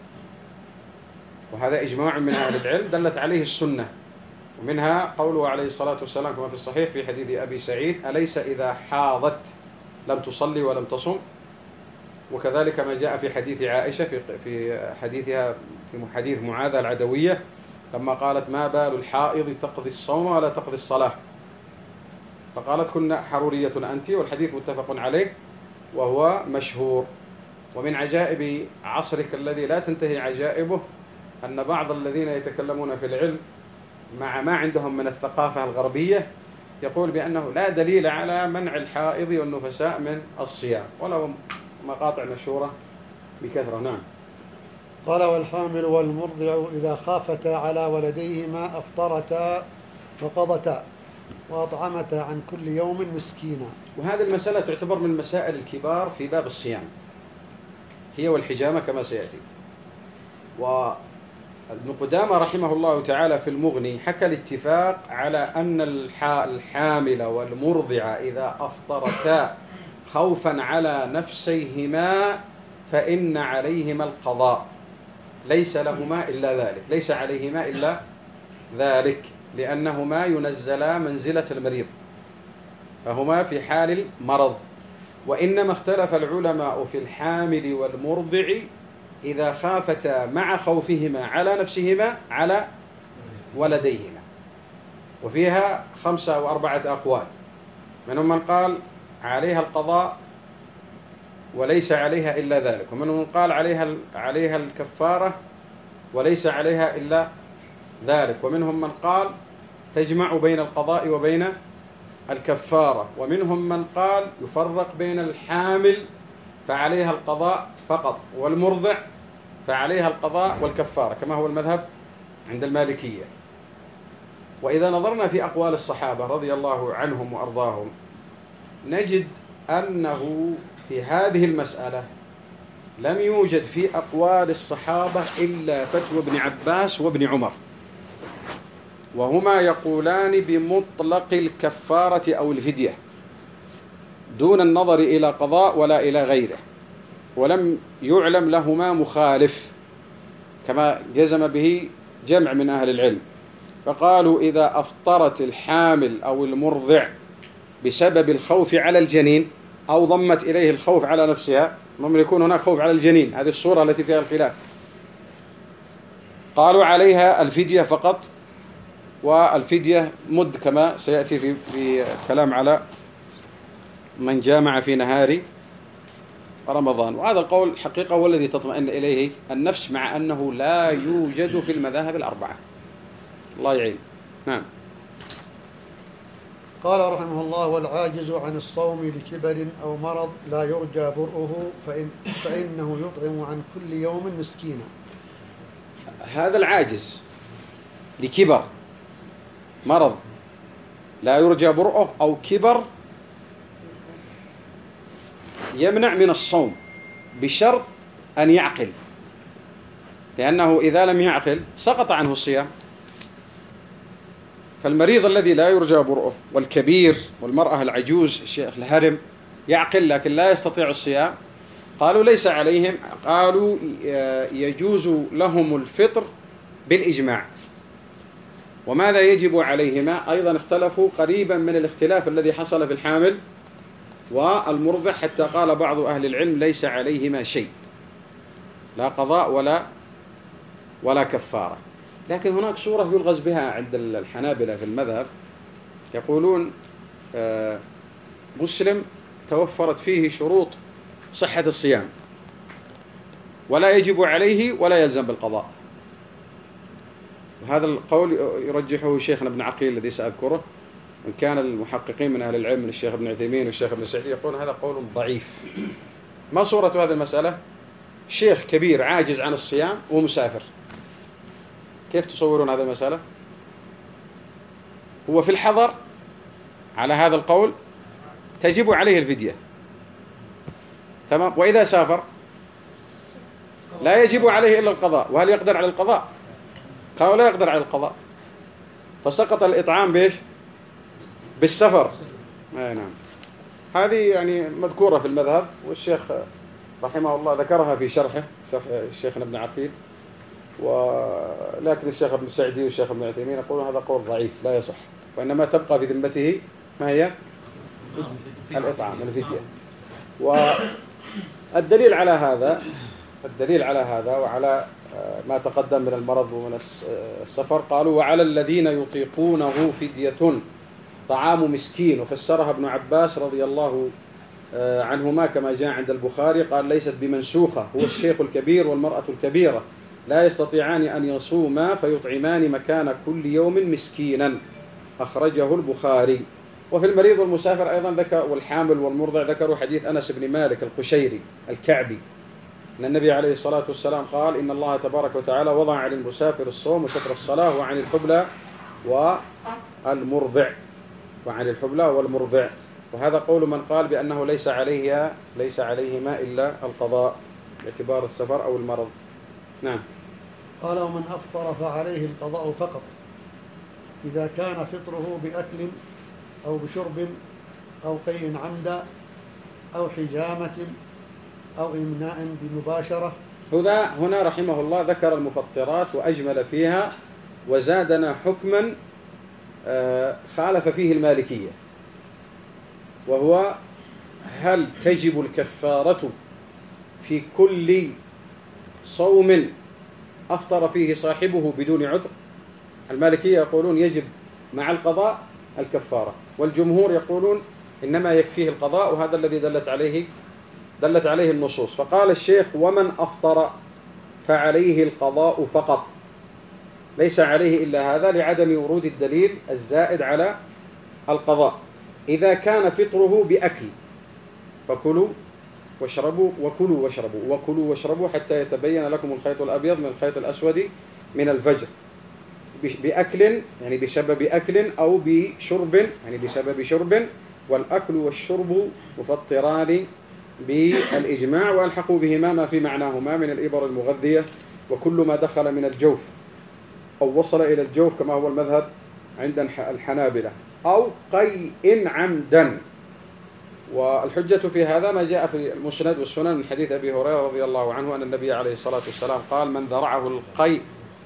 وهذا إجماع من أهل العلم دلت عليه السنة. ومنها قوله عليه الصلاة والسلام كما في الصحيح في حديث أبي سعيد أليس إذا حاضت لم تصلي ولم تصم؟ وكذلك ما جاء في حديث عائشة في في حديثها في حديث معاذة العدوية لما قالت ما بال الحائض تقضي الصوم ولا تقضي الصلاة، فقالت كنا حرورية أنت، والحديث متفق عليه وهو مشهور. ومن عجائب عصرك الذي لا تنتهي عجائبه أن بعض الذين يتكلمون في العلم مع ما عندهم من الثقافة الغربية يقول بأنه لا دليل على منع الحائض والنفساء من الصيام، ولو مقاطع مشهورة بكثرة. نعم. قال والحامل والمرضع إذا خافتا على ولديهما أفطرتا وقضتا. وأطعمتا عن كل يوم مسكينا. وهذه المسألة تعتبر من المسائل الكبار في باب الصيام، هي والحجامة كما سيأتي. وابن قدامة رحمه الله تعالى في المغني حكى الاتفاق على أن الحامل والمرضع إذا أفطرتا خوفا على نفسيهما فإن عليهما القضاء، ليس لهما إلا ذلك، ليس عليهما إلا ذلك، لأنهما ينزلا منزلة المريض، فهما في حال المرض. وإنما اختلف العلماء في الحامل والمرضع إذا خافتا مع خوفهما على نفسهما على ولديهما، وفيها خمسة أو أربعة أقوال، منهم من قال عليها القضاء وليس عليها إلا ذلك، ومنهم من قال عليها عليها الكفارة وليس عليها إلا ذلك، ومنهم من قال تجمع بين القضاء وبين الكفارة، ومنهم من قال يفرق بين الحامل فعليها القضاء فقط والمرضع فعليها القضاء والكفارة كما هو المذهب عند المالكية. وإذا نظرنا في أقوال الصحابة رضي الله عنهم وأرضاهم نجد أنه في هذه المسألة لم يوجد في أقوال الصحابة إلا فتوى ابن عباس وابن عمر، وهما يقولان بمطلق الكفارة أو الفدية دون النظر إلى قضاء ولا إلى غيره، ولم يعلم لهما مخالف كما جزم به جمع من أهل العلم. فقالوا إذا أفطرت الحامل أو المرضع بسبب الخوف على الجنين أو ضمت إليه الخوف على نفسها، ممكن يكون هناك خوف على الجنين، هذه الصورة التي فيها الخلاف، قالوا عليها الفدية فقط، والفدية مد كما سيأتي في في كلام على من جامع في نهار رمضان. وهذا القول حقيقة هو الذي تطمئن إليه النفس، مع أنه لا يوجد في المذاهب الأربعة. الله يعين. نعم. قال رحمه الله: والعاجز عن الصوم لكبر أو مرض لا يرجى برؤه فإن فإنه يطعم عن كل يوم مسكينا. هذا العاجز لكبر، مرض لا يرجى برؤه أو كبر يمنع من الصوم بشرط أن يعقل، لأنه إذا لم يعقل سقط عنه الصيام. فالمريض الذي لا يرجى برؤه والكبير والمرأة العجوز الشيخ الهرم يعقل لكن لا يستطيع الصيام، قالوا ليس عليهم، قالوا يجوز لهم الفطر بالإجماع. وماذا يجب عليهما؟ أيضا اختلفوا قريبا من الاختلاف الذي حصل في الحامل والمرضع، حتى قال بعض أهل العلم ليس عليهما شيء، لا قضاء ولا ولا كفارة. لكن هناك صورة يلغز بها عند الحنابلة في المذهب، يقولون مسلم توفرت فيه شروط صحة الصيام ولا يجب عليه ولا يلزم بالقضاء. وهذا القول يرجحه شيخنا ابن عقيل الذي سأذكره، وإن كان المحققين من أهل العلم من الشيخ ابن عثيمين والشيخ ابن سعدي يقولون هذا قول ضعيف. ما صورة هذه المسألة؟ شيخ كبير عاجز عن الصيام ومسافر، كيف تصورون هذه المسألة؟ هو في الحضر على هذا القول تجب عليه الفدية، تمام، وإذا سافر لا يجب عليه إلا القضاء. وهل يقدر على القضاء؟ قالوا لا يقدر على القضاء، فسقط الإطعام بإيش؟ بالسفر. آه نعم. هذه يعني مذكورة في المذهب، والشيخ رحمه الله ذكرها في شرحه، شرح الشيخنا ابن عقيل، ولكن الشيخ ابن سعدي والشيخ ابن عثيمين يقولون هذا قول ضعيف لا يصح، وإنما تبقى في ذمته ما هي؟ الإطعام، الفدية. والدليل على هذا الدليل على هذا وعلى ما تقدم من المرض ومن السفر، قالوا وعلى الذين يطيقونه فدية طعام مسكين. وفسرها ابن عباس رضي الله عنهما كما جاء عند البخاري، قال ليست بمنسوخة، هو الشيخ الكبير والمرأة الكبيرة لا يستطيعان أن يصوما فيطعمان مكان كل يوم مسكينا، أخرجه البخاري. وفي المريض والمسافر أيضا ذكر، والحامل والمرضع ذكروا حديث أنس بن مالك القشيري الكعبي أن النبي عليه الصلاة والسلام قال إن الله تبارك وتعالى وضع عن المسافر الصوم وشطر الصلاة وعن الحبلى والمرضع. وعن الحبلى والمرضع. وهذا قول من قال بأنه ليس عليه ليس عليهما إلا القضاء باعتبار السفر أو المرض. نعم. قال: ومن أفطر فعليه القضاء فقط إذا كان فطره بأكل أو بشرب أو قيء عمدا أو حجامة أو إمناء بمباشرة. هنا هنا رحمه الله ذكر المفطرات وأجمل فيها، وزادنا حكما خالف فيه المالكية، وهو هل تجب الكفارة في كل صوم أفطر فيه صاحبه بدون عذر؟ المالكية يقولون يجب مع القضاء الكفارة، والجمهور يقولون إنما يكفيه القضاء، وهذا الذي دلت عليه دلت عليه النصوص. فقال الشيخ: ومن أفطر فعليه القضاء فقط، ليس عليه إلا هذا لعدم ورود الدليل الزائد على القضاء. إذا كان فطره بأكل فكلوا واشربوا وكلوا واشربوا وكلوا واشربوا حتى يتبين لكم الخيط الأبيض من الخيط الأسود من الفجر، بأكل يعني بسبب أكل، أو بشرب يعني بسبب شرب، والأكل والشرب مفطران بالإجماع، وألحقوا بهما ما في معناهما من الإبر المغذية وكل ما دخل من الجوف أو وصل إلى الجوف كما هو المذهب عند الحنابلة، أو قيء عمدا. والحجة في هذا ما جاء في المسند والسنن من حديث أبي هريرة رضي الله عنه أن النبي عليه الصلاة والسلام قال: من ذرعه القيء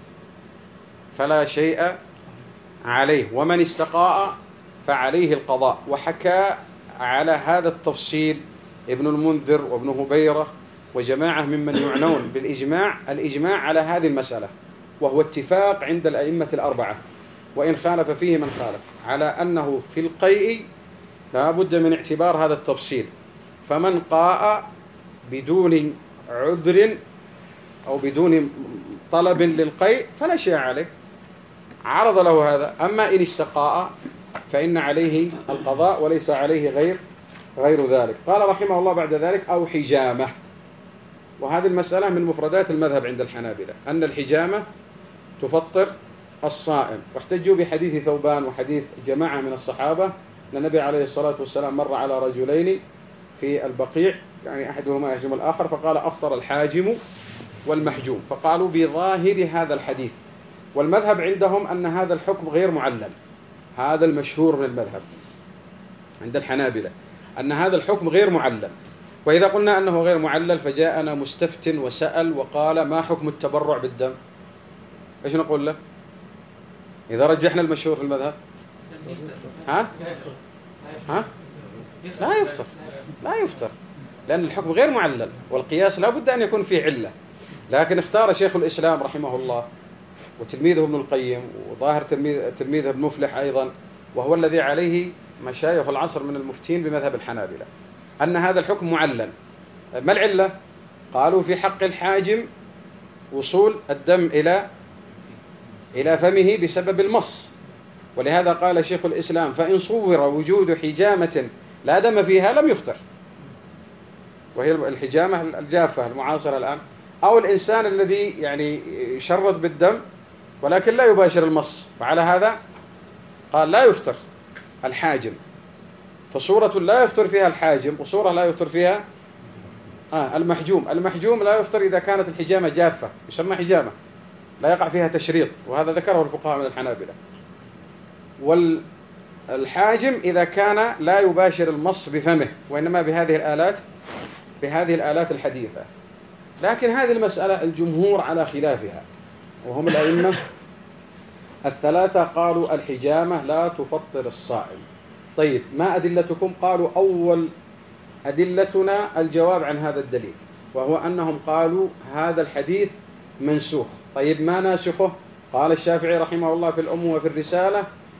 فلا شيء عليه، ومن استقاء فعليه القضاء. وحكى على هذا التفصيل ابن المنذر وابن هبيرة وجماعة ممن يعنون بالإجماع الإجماع على هذه المسألة، وهو اتفاق عند الأئمة الأربعة، وإن خالف فيه من خالف، على أنه في القيء لا بد من اعتبار هذا التفصيل. فمن قاء بدون عذر أو بدون طلب للقيء فلا شيء عليه، عرض له هذا. أما إن استقاء فإن عليه القضاء وليس عليه غير غير ذلك. قال رحمه الله بعد ذلك: أو حجامة. وهذه المسألة من مفردات المذهب عند الحنابلة، أن الحجامة تفطر الصائم، واحتجوا بحديث ثوبان وحديث جماعة من الصحابة أن النبي عليه الصلاة والسلام مر على رجلين في البقيع، يعني أحدهما يهجم الآخر، فقال: أفطر الحاجم والمحجوم. فقالوا بظاهر هذا الحديث، والمذهب عندهم أن هذا الحكم غير معلل. هذا المشهور من المذهب عند الحنابلة أن هذا الحكم غير معلل. وإذا قلنا أنه غير معلل فجاءنا مستفت وسأل وقال: ما حكم التبرع بالدم؟ إيش نقول له إذا رجحنا المشهور في المذهب؟ ها؟ ها؟ لا يفطر لا يفطر لأن الحكم غير معلل، والقياس لا بد أن يكون فيه علة. لكن اختار شيخ الإسلام رحمه الله وتلميذه ابن القيم وظاهر تلميذه ابن مفلح أيضا، وهو الذي عليه مشايخ العصر من المفتين بمذهب الحنابلة، أن هذا الحكم معلل. ما العلة؟ قالوا: في حق الحاجم وصول الدم إلى إلى فمه بسبب المص، ولهذا قال شيخ الإسلام: فإن صور وجود حجامة لا دم فيها لم يفطر، وهي الحجامة الجافة المعاصرة الآن، أو الإنسان الذي يعني يشرد بالدم ولكن لا يباشر المص، وعلى هذا قال لا يفطر الحاجم. فصورة لا يفطر فيها الحاجم وصورة لا يفطر فيها آه المحجوم. المحجوم لا يفطر إذا كانت الحجامة جافة، يسمى حجامة لا يقع فيها تشريط، وهذا ذكره الفقهاء من الحنابلة. والحاجم إذا كان لا يباشر المص بفمه، وإنما بهذه الآلات بهذه الآلات الحديثة. لكن هذه المسألة الجمهور على خلافها، وهم الأئمة الثلاثة قالوا الحجامة لا تفطر الصائم. طيب، ما أدلتكم؟ قالوا: أول أدلتنا الجواب عن هذا الدليل، وهو أنهم قالوا هذا الحديث منسوخ. طيب، ما ناسخه؟ قال الشافعي رحمه الله في الأم وفي الرسالة: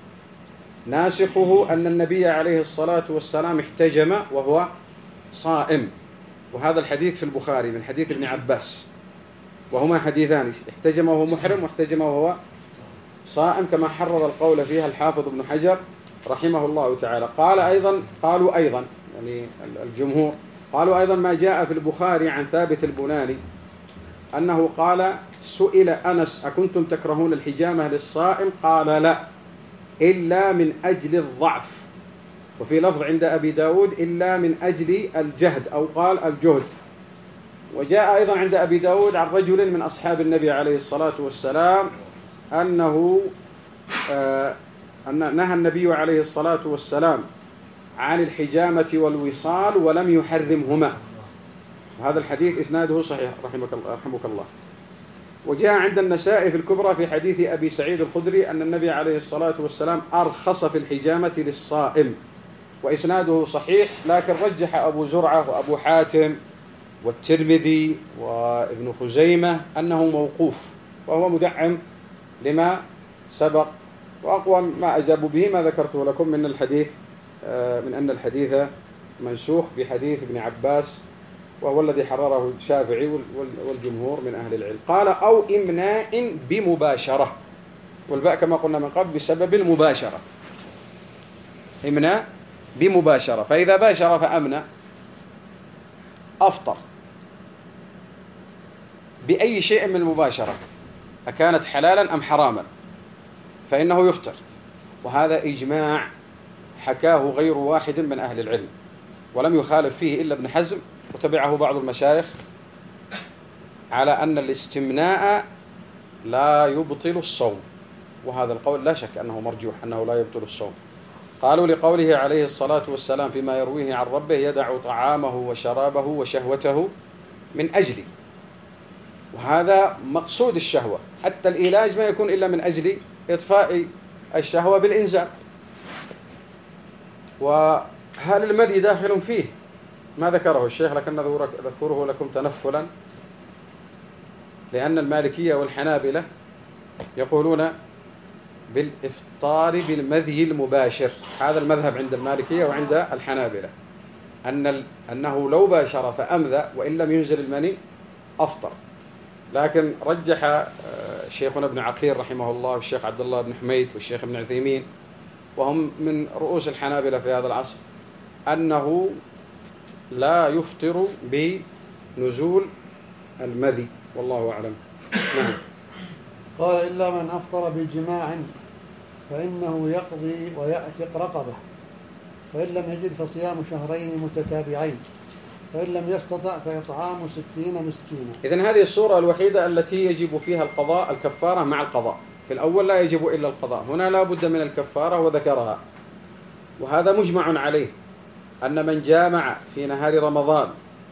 ناسخه أن النبي عليه الصلاة والسلام احتجم وهو صائم، وهذا الحديث في البخاري من حديث ابن عباس، وهما حديثان: احتجم وهو محرم واحتجم وهو صائم، كما حرر القول فيها الحافظ ابن حجر رحمه الله تعالى. قال أيضا قالوا أيضا يعني الجمهور قالوا أيضا ما جاء في البخاري عن ثابت البناني أنه قال: سئل أنس: أكنتم تكرهون الحجامة للصائم؟ قال: لا، إلا من أجل الضعف وفي لفظ عند أبي داود إلا من أجل الجهد أو قال الجهد. وجاء أيضا عند أبي داود عن رجل من أصحاب النبي عليه الصلاة والسلام أنه آه أن نهى النبي عليه الصلاة والسلام عن الحجامة والوصال ولم يحرمهما. هذا الحديث إسناده صحيح رحمك الله رحمك الله. وجاء عند النسائي في الكبرى في حديث أبي سعيد الخدري أن النبي عليه الصلاة والسلام أرخص في الحجامة للصائم، وإسناده صحيح، لكن رجح أبو زرعة وأبو حاتم والترمذي وابن خزيمة أنه موقوف، وهو مدعم لما سبق، وأقوى ما أجاب به ما ذكرته لكم من الحديث من أن الحديث منسوخ بحديث ابن عباس، وهو الذي حرره الشافعي والجمهور من أهل العلم. قال أو إمناء بمباشرة، والباء كما قلنا من قبل بسبب المباشرة، إمناء بمباشرة، فإذا باشر فأمنى أفطر بأي شيء من المباشرة، أكانت حلالا أم حراما، فإنه يفطر. وهذا إجماع حكاه غير واحد من أهل العلم، ولم يخالف فيه إلا ابن حزم، وتبعه بعض المشايخ على أن الاستمناء لا يبطل الصوم، وهذا القول لا شك أنه مرجوح أنه لا يبطل الصوم. قالوا لقوله عليه الصلاة والسلام فيما يرويه عن ربه يدع طعامه وشرابه وشهوته من أجلي، وهذا مقصود الشهوة، حتى العلاج ما يكون إلا من أجل إطفاء الشهوة بالإنزال. وهل المذي داخل فيه؟ ما ذكره الشيخ، لكن نذكره لكم تنفلا، لأن المالكية والحنابلة يقولون بالإفطار بالمذي المباشر، هذا المذهب عند المالكية وعند الحنابلة، أن أنه لو باشر فأمذى وإن لم ينزل المني أفطر. لكن رجح شيخنا ابن عقيل رحمه الله والشيخ عبد الله بن حميد والشيخ ابن عثيمين، وهم من رؤوس الحنابلة في هذا العصر، أنه لا يفطر بنزول المذي، والله أعلم. نعم. قال إلا من أفطر بجماع فإنه يقضي ويعتق رقبة، فإن لم يجد فصيام شهرين متتابعين، فإن لم يستطع فإطعام ستين مسكينا. إذن هذه الصورة الوحيدة التي يجب فيها القضاء، الكفارة مع القضاء. في الأول لا يجب إلا القضاء، هنا لا بد من الكفارة وذكرها. وهذا مجمع عليه، أن من جامع في نهار رمضان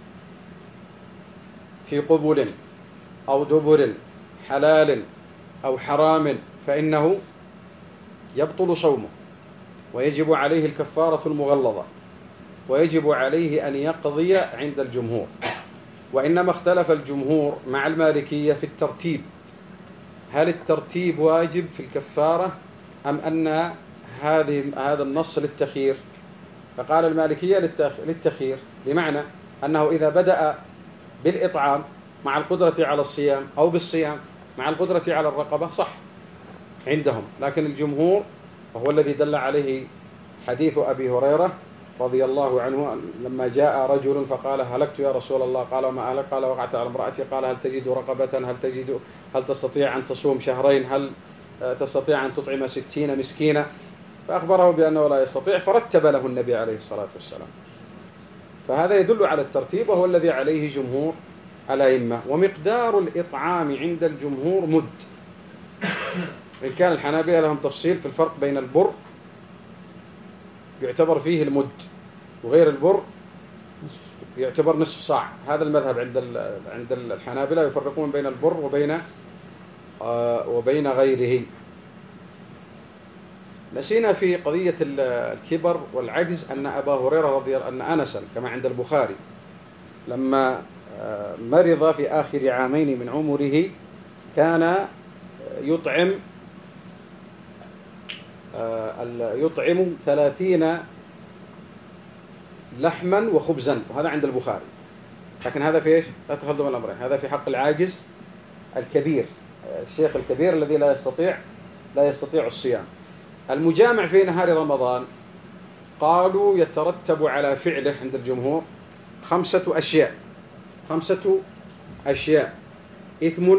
في قبل أو دبر حلال أو حرام فإنه يبطل صومه، ويجب عليه الكفارة المغلظة، ويجب عليه أن يقضي عند الجمهور. وإنما اختلف الجمهور مع المالكية في الترتيب، هل الترتيب واجب في الكفارة أم أن هذه هذا النص للتخيير؟ فقال المالكية للتخيير، بمعنى أنه إذا بدأ بالإطعام مع القدرة على الصيام أو بالصيام مع القدرة على الرقبة صح عندهم. لكن الجمهور، وهو الذي دل عليه حديث أبي هريرة رضي الله عنه لما جاء رجل فقال هلكت يا رسول الله، قال وما أهلك؟ قال وقعت على امرأتي، قال هل تجد رقبة؟ هل تجد هل تستطيع أن تصوم شهرين؟ هل تستطيع أن تطعم ستين مسكينة؟ فأخبره بأنه لا يستطيع، فرتب له النبي عليه الصلاة والسلام. فهذا يدل على الترتيب، وهو الذي عليه جمهور الأئمة. ومقدار الإطعام عند الجمهور مد، إن كان الحنابلة لهم تفصيل في الفرق بين البر يعتبر فيه المد، وغير البر يعتبر نصف صاع. هذا المذهب عند عند الحنابلة، يفرقون بين البر وبين آه وبين غيره. نسينا في قضية الكبر والعجز أن أبا هريرة رضي الله عنه، أن أنسا كما عند البخاري لما مرض في آخر عامين من عمره كان يطعم يطعم ثلاثين لحما وخبزا، وهذا عند البخاري. لكن هذا في إيش؟ لا تخلطوا الأمرين، هذا في حق العاجز الكبير، الشيخ الكبير الذي لا يستطيع لا يستطيع الصيام. المجامع في نهار رمضان قالوا يترتب على فعله عند الجمهور خمسة أشياء خمسة أشياء: إثم،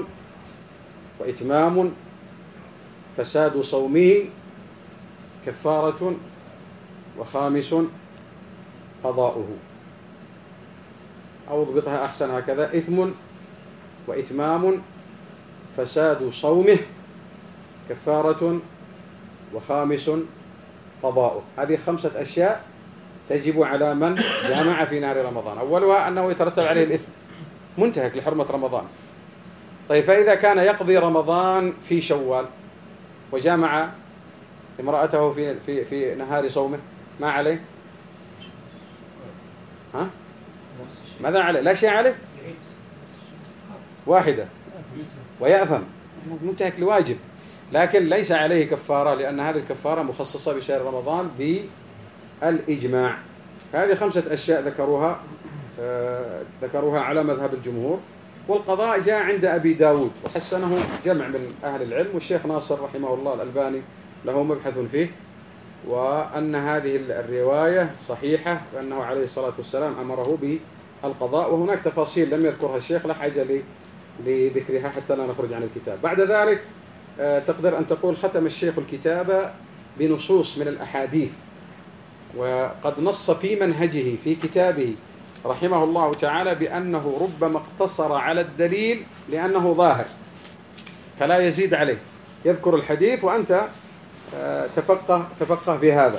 وإتمام، فساد صومه، كفارة، وخامس قضاؤه. أو اضبطها أحسن هكذا: إثم وإتمام فساد صومه كفارة وخامس قضاؤه. هذه خمسة أشياء تجب على من جامع في نهار رمضان. أولها أنه يترتب عليه الإثم، منتهك لحرمة رمضان. طيب، فإذا كان يقضي رمضان في شوال وجامع امرأته في في في نهار صومه، ما عليه؟ ها؟ ماذا عليه؟ لا شيء عليه؟ واحدة ويأثم، منتهك لواجب، لكن ليس عليه كفارة، لأن هذه الكفارة مخصصة بشهر رمضان بالإجماع. هذه خمسة أشياء ذكروها آه ذكروها على مذهب الجمهور. والقضاء جاء عند أبي داود وحسنه جمع من أهل العلم، والشيخ ناصر رحمه الله الألباني له مبحث فيه، وأن هذه الرواية صحيحة، وأنه عليه الصلاة والسلام أمره بالقضاء. وهناك تفاصيل لم يذكرها الشيخ، لا حاجة لذكرها حتى لا نخرج عن الكتاب. بعد ذلك تقدر أن تقول ختم الشيخ الكتاب بنصوص من الأحاديث، وقد نص في منهجه في كتابه رحمه الله تعالى بأنه ربما اقتصر على الدليل لأنه ظاهر فلا يزيد عليه، يذكر الحديث وأنت تفقه تفقه في هذا.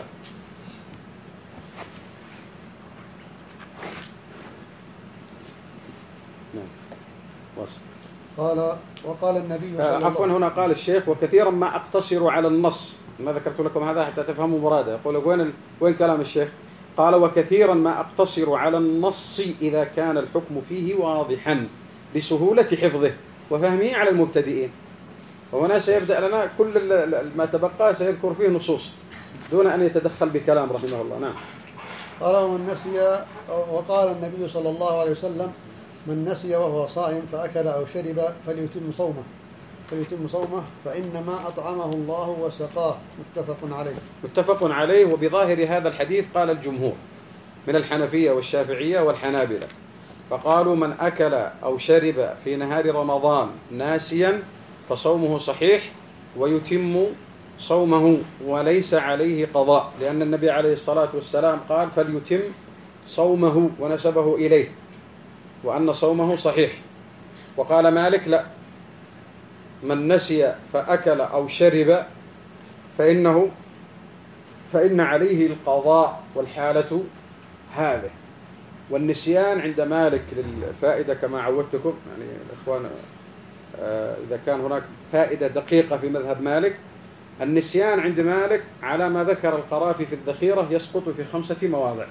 قال وقال النبي صلى الله عليه وسلم، عفوا هنا قال الشيخ: وكثيرا ما أقتصر على النص. ما ذكرت لكم هذا حتى تفهموا مراده. يقول وين وين كلام الشيخ؟ قال: وكثيرا ما أقتصر على النص إذا كان الحكم فيه واضحا بسهولة حفظه وفهمه على المبتدئين. وهنا سيبدأ لنا كل ما تبقى سيذكر فيه نصوص دون أن يتدخل بكلام رحمه الله. نعم. قال: ومن نسي وقال النبي صلى الله عليه وسلم: من نسي وهو صائم فأكل أو شرب فليتم صومه فليتم صومه فإنما أطعمه الله وسقاه. متفق عليه. متفق عليه. وبظاهر هذا الحديث قال الجمهور من الحنفية والشافعية والحنابلة، فقالوا: من أكل أو شرب في نهار رمضان ناسيا فصومه صحيح ويتم صومه وليس عليه قضاء، لأن النبي عليه الصلاة والسلام قال: فليتم صومه، ونسبه إليه وأن صومه صحيح. وقال مالك: لا، من نسي فأكل أو شرب فإنه فإن عليه القضاء والحالة هذه. والنسيان عند مالك للفائدة كما عودتكم، يعني الإخوان إذا كان هناك فائدة دقيقة في مذهب مالك، النسيان عند مالك على ما ذكر القرافي في الذخيرة يسقط في خمسة مواضع.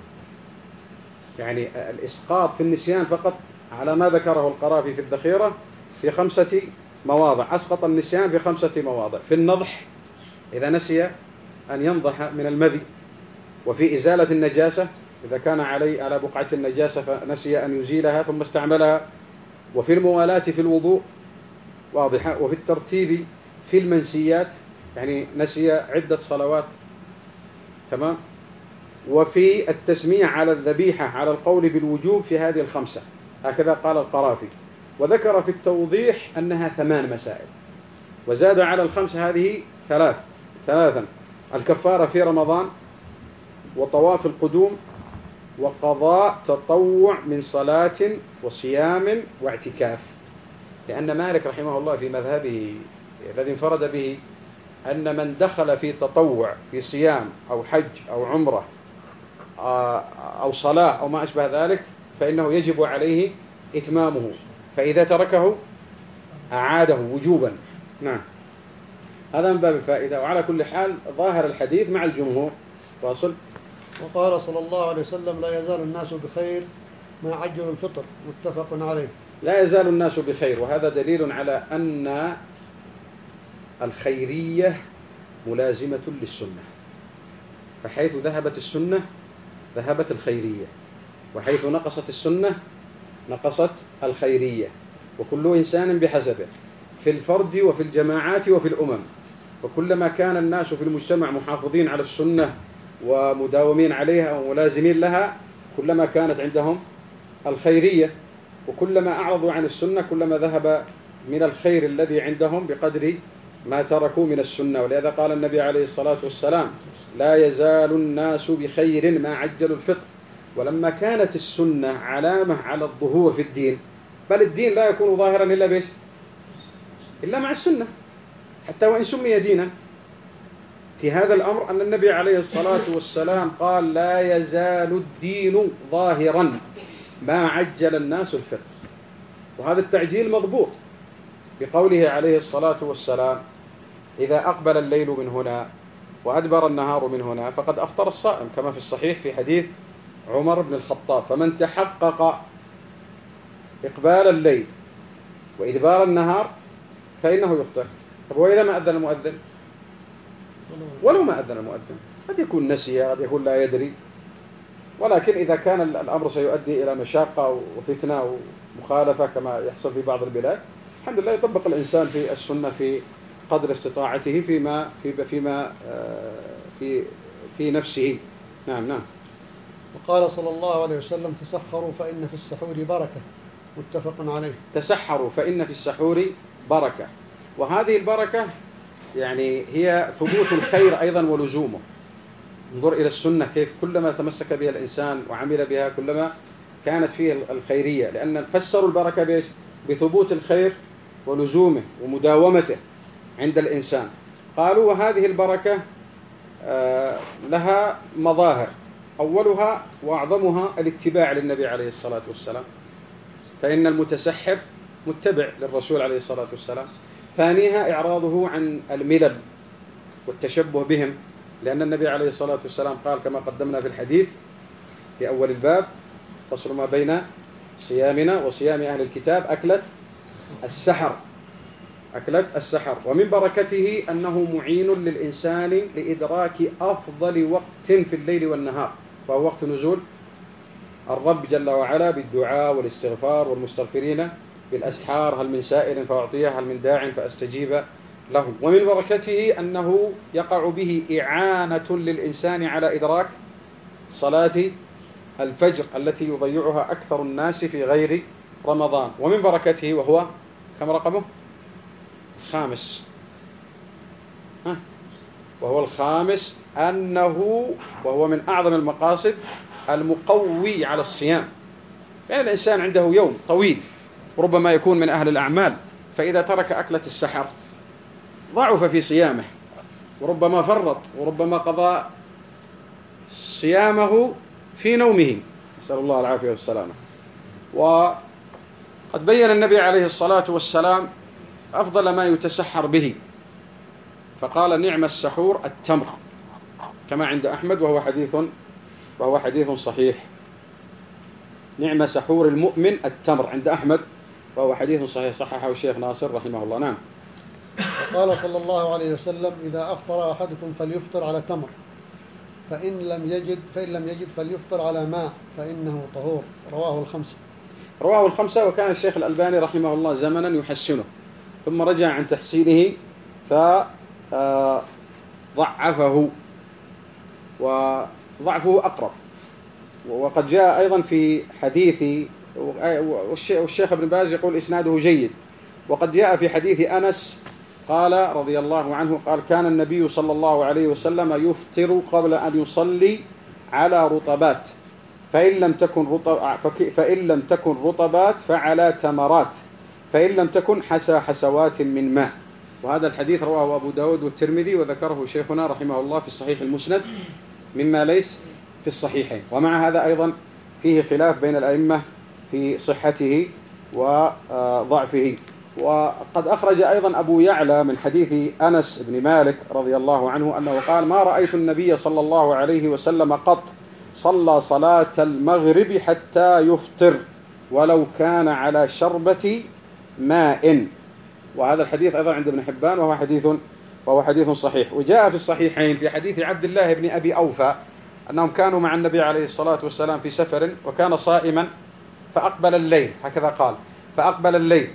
يعني الإسقاط في النسيان فقط على ما ذكره القرافي في الذخيرة في خمسة مواضع. أسقط النسيان في خمسة مواضع: في النضح إذا نسي أن ينضح من المذي، وفي إزالة النجاسة إذا كان علي على بقعة النجاسة فنسي أن يزيلها ثم استعملها، وفي الموالاة في الوضوء واضحة، وفي الترتيب في المنسيات يعني نسي عدة صلوات، تمام، وفي التسمية على الذبيحة على القول بالوجوب في هذه الخمسة. هكذا قال القرافي. وذكر في التوضيح أنها ثمان مسائل، وزاد على الخمسة هذه ثلاث ثلاثا: الكفارة في رمضان، وطواف القدوم، وقضاء تطوع من صلاة وصيام واعتكاف. لأن مالك رحمه الله في مذهبه الذي انفرد به أن من دخل في تطوع في صيام أو حج أو عمرة أو صلاة أو ما أشبه ذلك فإنه يجب عليه إتمامه، فإذا تركه أعاده وجوبا. نعم، هذا من باب الفائدة. وعلى كل حال ظاهر الحديث مع الجمهور. واصل. وقال صلى الله عليه وسلم: لا يزال الناس بخير ما عجلوا الفطر. متفق عليه. لا يزال الناس بخير، وهذا دليل على أن الخيرية ملازمة للسنة، فحيث ذهبت السنة ذهبت الخيرية، وحيث نقصت السنة نقصت الخيرية، وكل إنسان بحسبه في الفرد وفي الجماعات وفي الأمم. فكلما كان الناس في المجتمع محافظين على السنة ومداومين عليها وملازمين لها كلما كانت عندهم الخيرية، وكلما أعرضوا عن السنة كلما ذهب من الخير الذي عندهم بقدر ما تركوا من السنة. ولهذا قال النبي عليه الصلاة والسلام لا يزال الناس بخير ما عجلوا الفطر. ولما كانت السنة علامة على الظهور في الدين، بل الدين لا يكون ظاهرا إلا بيش إلا مع السنة، حتى وإن سمي دينا. في هذا الأمر أن النبي عليه الصلاة والسلام قال لا يزال الدين ظاهرا ما عجل الناس الفطر. وهذا التعجيل مضبوط بقوله عليه الصلاة والسلام إذا أقبل الليل من هنا وأدبر النهار من هنا فقد أفطر الصائم، كما في الصحيح في حديث عمر بن الخطاب فمن تحقق إقبال الليل وإدبار النهار فإنه يفطر. طب وإذا ما أذن المؤذن؟ ولو ما أذن المؤذن قد يكون نسي، قد يكون لا يدري، ولكن إذا كان الأمر سيؤدي إلى مشاقة وفتنة ومخالفة كما يحصل في بعض البلاد، الحمد لله يطبق الإنسان في السنة في قدر استطاعته فيما في فيما في في نفسه. نعم نعم. وقال صلى الله عليه وسلم تسحروا فإن في السحور بركة، متفق عليه. تسحروا فإن في السحور بركة، وهذه البركة يعني هي ثبوت الخير أيضا ولزومه. انظر إلى السنة كيف كلما تمسك بها الإنسان وعمل بها كلما كانت فيه الخيرية، لأن فسروا البركة بإيش؟ بثبوت الخير ولزومه ومداومته عند الإنسان. قالوا وهذه البركة لها مظاهر، أولها وأعظمها الاتباع للنبي عليه الصلاة والسلام، فإن المتسحر متبع للرسول عليه الصلاة والسلام. ثانيها إعراضه عن الملل والتشبه بهم، لأن النبي عليه الصلاة والسلام قال كما قدمنا في الحديث في أول الباب فصل ما بين صيامنا وصيام أهل الكتاب أكلة السحر، أكلة السحر. ومن بركته أنه معين للإنسان لإدراك أفضل وقت في الليل والنهار، وهو وقت نزول الرب جل وعلا بالدعاء والاستغفار والمستغفرين بالأسحار هل من سائل فأعطيه هل من داع فأستجيب له. ومن بركته أنه يقع به إعانة للإنسان على إدراك صلاة الفجر التي يضيعها أكثر الناس في غير رمضان. ومن بركته وهو كم رقمه؟ الخامس، ها؟ وهو الخامس أنه وهو من أعظم المقاصد المقوي على الصيام. يعني الإنسان عنده يوم طويل وربما يكون من أهل الأعمال، فإذا ترك أكلة السحر ضعف في صيامه وربما فرط وربما قضى صيامه في نومه، نسأل الله العافية والسلامة. وقد بين النبي عليه الصلاة والسلام أفضل ما يتسحر به، فقال نعم السحور التمر، كما عند أحمد وهو حديث وهو حديث صحيح. نعم سحور المؤمن التمر عند أحمد وهو حديث صحيح صححه الشيخ ناصر رحمه الله. نعم. وقال صلى الله عليه وسلم إذا أفطر أحدكم فليفطر على تمر، فإن لم يجد فإن لم يجد فليفطر على ماء فإنه طهور. رواه الخمسة. رواه الخمسة. وكان الشيخ الألباني رحمه الله زمنا يحسنه ثم رجع عن تحسينه فضعفه، وضعفه أقرب. وقد جاء أيضا في حديث والشيخ ابن باز يقول إسناده جيد. وقد جاء في حديث أنس قال رضي الله عنه قال كان النبي صلى الله عليه وسلم يفطر قبل أن يصلي على رطبات، فإن لم تكن رطب فإن لم تكن رطبات فعلى تمرات، فإن لم تكن حسى حسوات من ماء. وهذا الحديث رواه أبو داود والترمذي وذكره شيخنا رحمه الله في الصحيح المسند مما ليس في الصحيحين. ومع هذا أيضا فيه خلاف بين الأئمة في صحته وضعفه. وقد أخرج أيضا أبو يعلى من حديث أنس بن مالك رضي الله عنه أنه قال ما رأيت النبي صلى الله عليه وسلم قط صلى صلاة المغرب حتى يفطر ولو كان على شربة ماء. وهذا الحديث أيضا عند ابن حبان وهو حديث وهو حديث صحيح. وجاء في الصحيحين في حديث عبد الله بن أبي أوفى أنهم كانوا مع النبي عليه الصلاة والسلام في سفر وكان صائما فأقبل الليل، هكذا قال فأقبل الليل،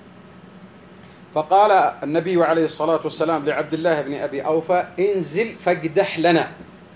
فقال النبي عليه الصلاة والسلام لعبد الله بن أبي أوفى انزل فاقدح لنا،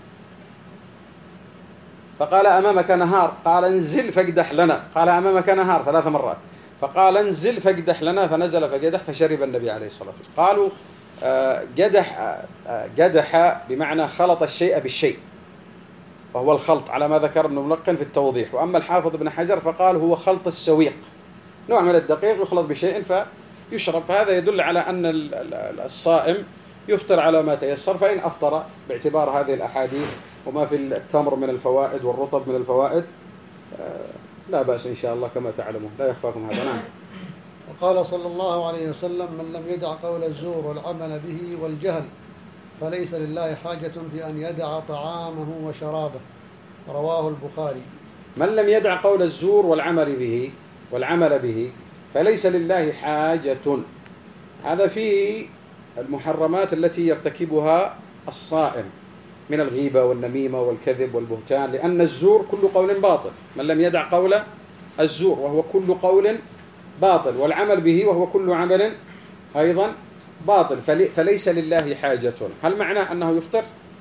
فقال أمامك نهار، قال انزل فاقدح لنا، قال أمامك نهار ثلاث مرات، فقال انزل فاقدح لنا، فنزل فقدح فشرب النبي عليه الصلاة والسلام. قالوا قدح قدح بمعنى خلط الشيء بالشيء، وهو الخلط على ما ذكر ابن ملقن في التوضيح. وأما الحافظ ابن حجر فقال هو خلط السويق، نوع من الدقيق يخلط بشيء فيشرب. فهذا يدل على أن الصائم يفطر على ما تيسر، فإن أفطر باعتبار هذه الأحاديث وما في التمر من الفوائد والرطب من الفوائد لا بأس إن شاء الله كما تعلمون، لا يخفاكم هذا. نعم. وقال صلى الله عليه وسلم: من لم يدع قول الزور والعمل به والجهل فليس لله حاجة في أن يدع طعامه وشرابه. رواه البخاري. من لم يدع قول الزور والعمل به والعمل به فليس لله حاجة. هذا فيه المحرمات التي يرتكبها الصائم من الغيبة والنميمة والكذب والبهتان، لأن الزور كل قول باطل. من لم يدع قول الزور وهو كل قول باطل، والعمل به وهو كل عمل أيضا باطل، فليس لله حاجة. هل معنى أنه يفطر؟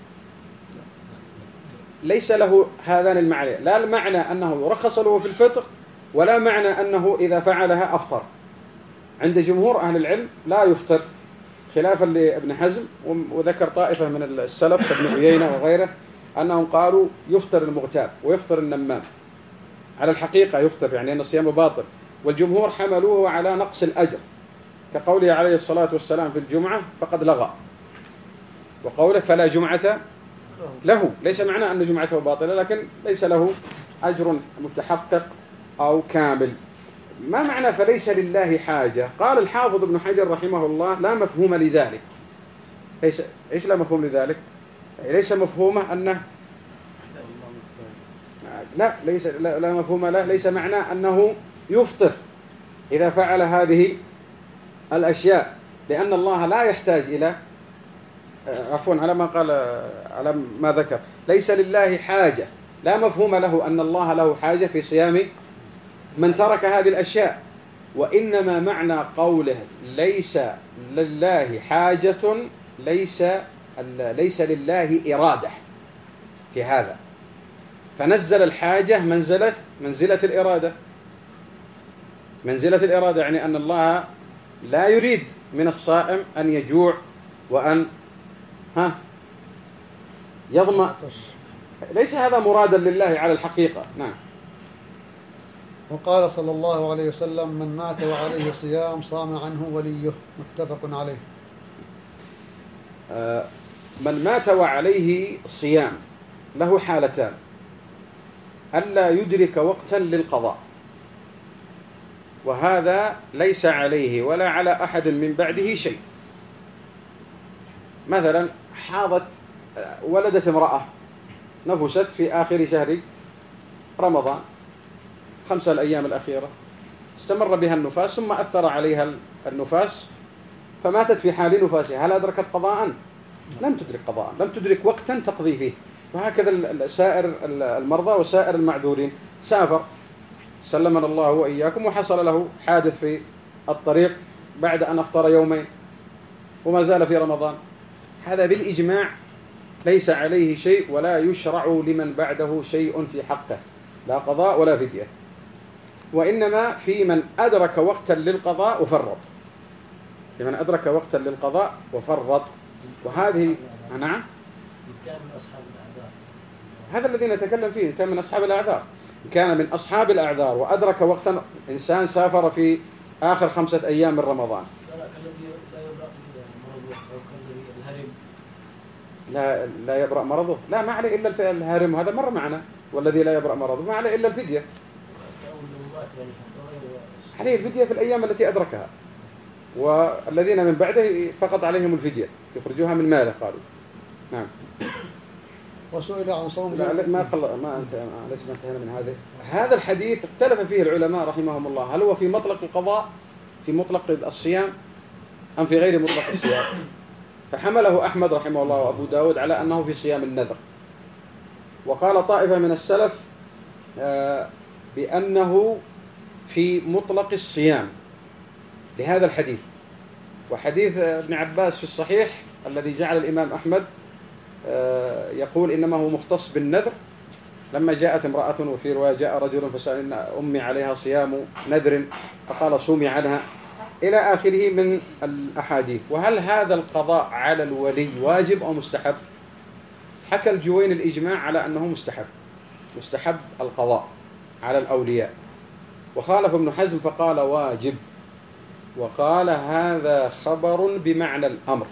ليس له هذان المعنى، لا المعنى أنه يرخص له في الفطر، ولا معنى أنه إذا فعلها أفطر. عند جمهور أهل العلم لا يفطر، خلافا لابن حزم، وذكر طائفة من السلف ابن عيينة وغيره أنهم قالوا يفطر المغتاب ويفطر النمام. على الحقيقة يفطر، يعني أن صيامه باطل، والجمهور حملوه على نقص الأجر، كقوله عليه الصلاة والسلام في الجمعة فقد لغى، وقوله فلا جمعة له. ليس معنى أن جمعته باطلة، لكن ليس له أجر متحقق أو كامل. ما معنى فليس لله حاجة؟ قال الحافظ ابن حجر رحمه الله: لا مفهوم لذلك. ليس إيش لا مفهوم لذلك؟ ليس مفهومه أنه لا ليس لا, لا مفهوم له. ليس معنى أنه يفطر إذا فعل هذه الأشياء، لأن الله لا يحتاج إلى عفوا على ما قال على ما ذكر. ليس لله حاجة، لا مفهوم له أن الله له حاجة في صيام من ترك هذه الأشياء، وإنما معنى قوله ليس لله حاجة ليس ليس لله إرادة في هذا، فنزل الحاجة منزلة منزلة الإرادة منزلة الإرادة يعني أن الله لا يريد من الصائم أن يجوع وأن ها يظمأ. ليس هذا مرادا لله على الحقيقة. نعم. وقال صلى الله عليه وسلم: من مات وعليه صيام صام عنه وليه. متفق عليه. آه من مات وعليه صيام له حالتان: ألا يدرك وقتا للقضاء، وهذا ليس عليه ولا على أحد من بعده شيء. مثلا حاضت ولدت امرأة نفست في آخر شهر رمضان، خمسة الأيام الأخيرة، استمر بها النفاس ثم أثر عليها النفاس فماتت في حال نفاسها، هل أدركت قضاء؟ لم تدرك قضاء، لم تدرك وقتا تقضي فيه. وهكذا سائر المرضى وسائر المعذورين. سافر سلمنا الله وإياكم وحصل له حادث في الطريق بعد أن أفطر يومين وما زال في رمضان، هذا بالإجماع ليس عليه شيء، ولا يشرع لمن بعده شيء في حقه، لا قضاء ولا فدية، وإنما في من أدرك وقتا للقضاء وفرط، في من أدرك وقتا للقضاء وفرط. وهذه نعم كان من أصحاب الأعذار، هذا الذي نتكلم فيه. كان من أصحاب الأعذار، كان من أصحاب الأعذار وأدرك وقتا، إنسان سافر في آخر خمسة أيام من رمضان، لا لا يبرأ مرضه، لا ما عليه إلا الهارم، هذا مر معنا، والذي لا يبرأ مرضه ما عليه إلا الفدية، عليه الفدية في الأيام التي أدركها، والذين من بعده فقط عليهم الفدية يخرجوها من ماله قالوا. نعم. وسئل عن صوم لا ما خل... ما أنت ليش ما انتهينا من هذا هذا الحديث اختلف فيه العلماء رحمهم الله، هل هو في مطلق القضاء في مطلق الصيام أم في غير مطلق الصيام؟ فحمله أحمد رحمه الله وأبو داود على أنه في صيام النذر، وقال طائفة من السلف بأنه في مطلق الصيام لهذا الحديث. وحديث ابن عباس في الصحيح الذي جعل الإمام أحمد يقول إنما هو مختص بالنذر، لما جاءت امرأة وفي رواية جاء رجل فسأل إن أمي عليها صيام نذر فقال صومي عنها، إلى آخره من الأحاديث. وهل هذا القضاء على الولي واجب أو مستحب؟ حكى الجويني الإجماع على أنه مستحب، مستحب القضاء على الأولياء، وخالف ابن حزم فقال واجب، وقال هذا خبر بمعنى الأمر،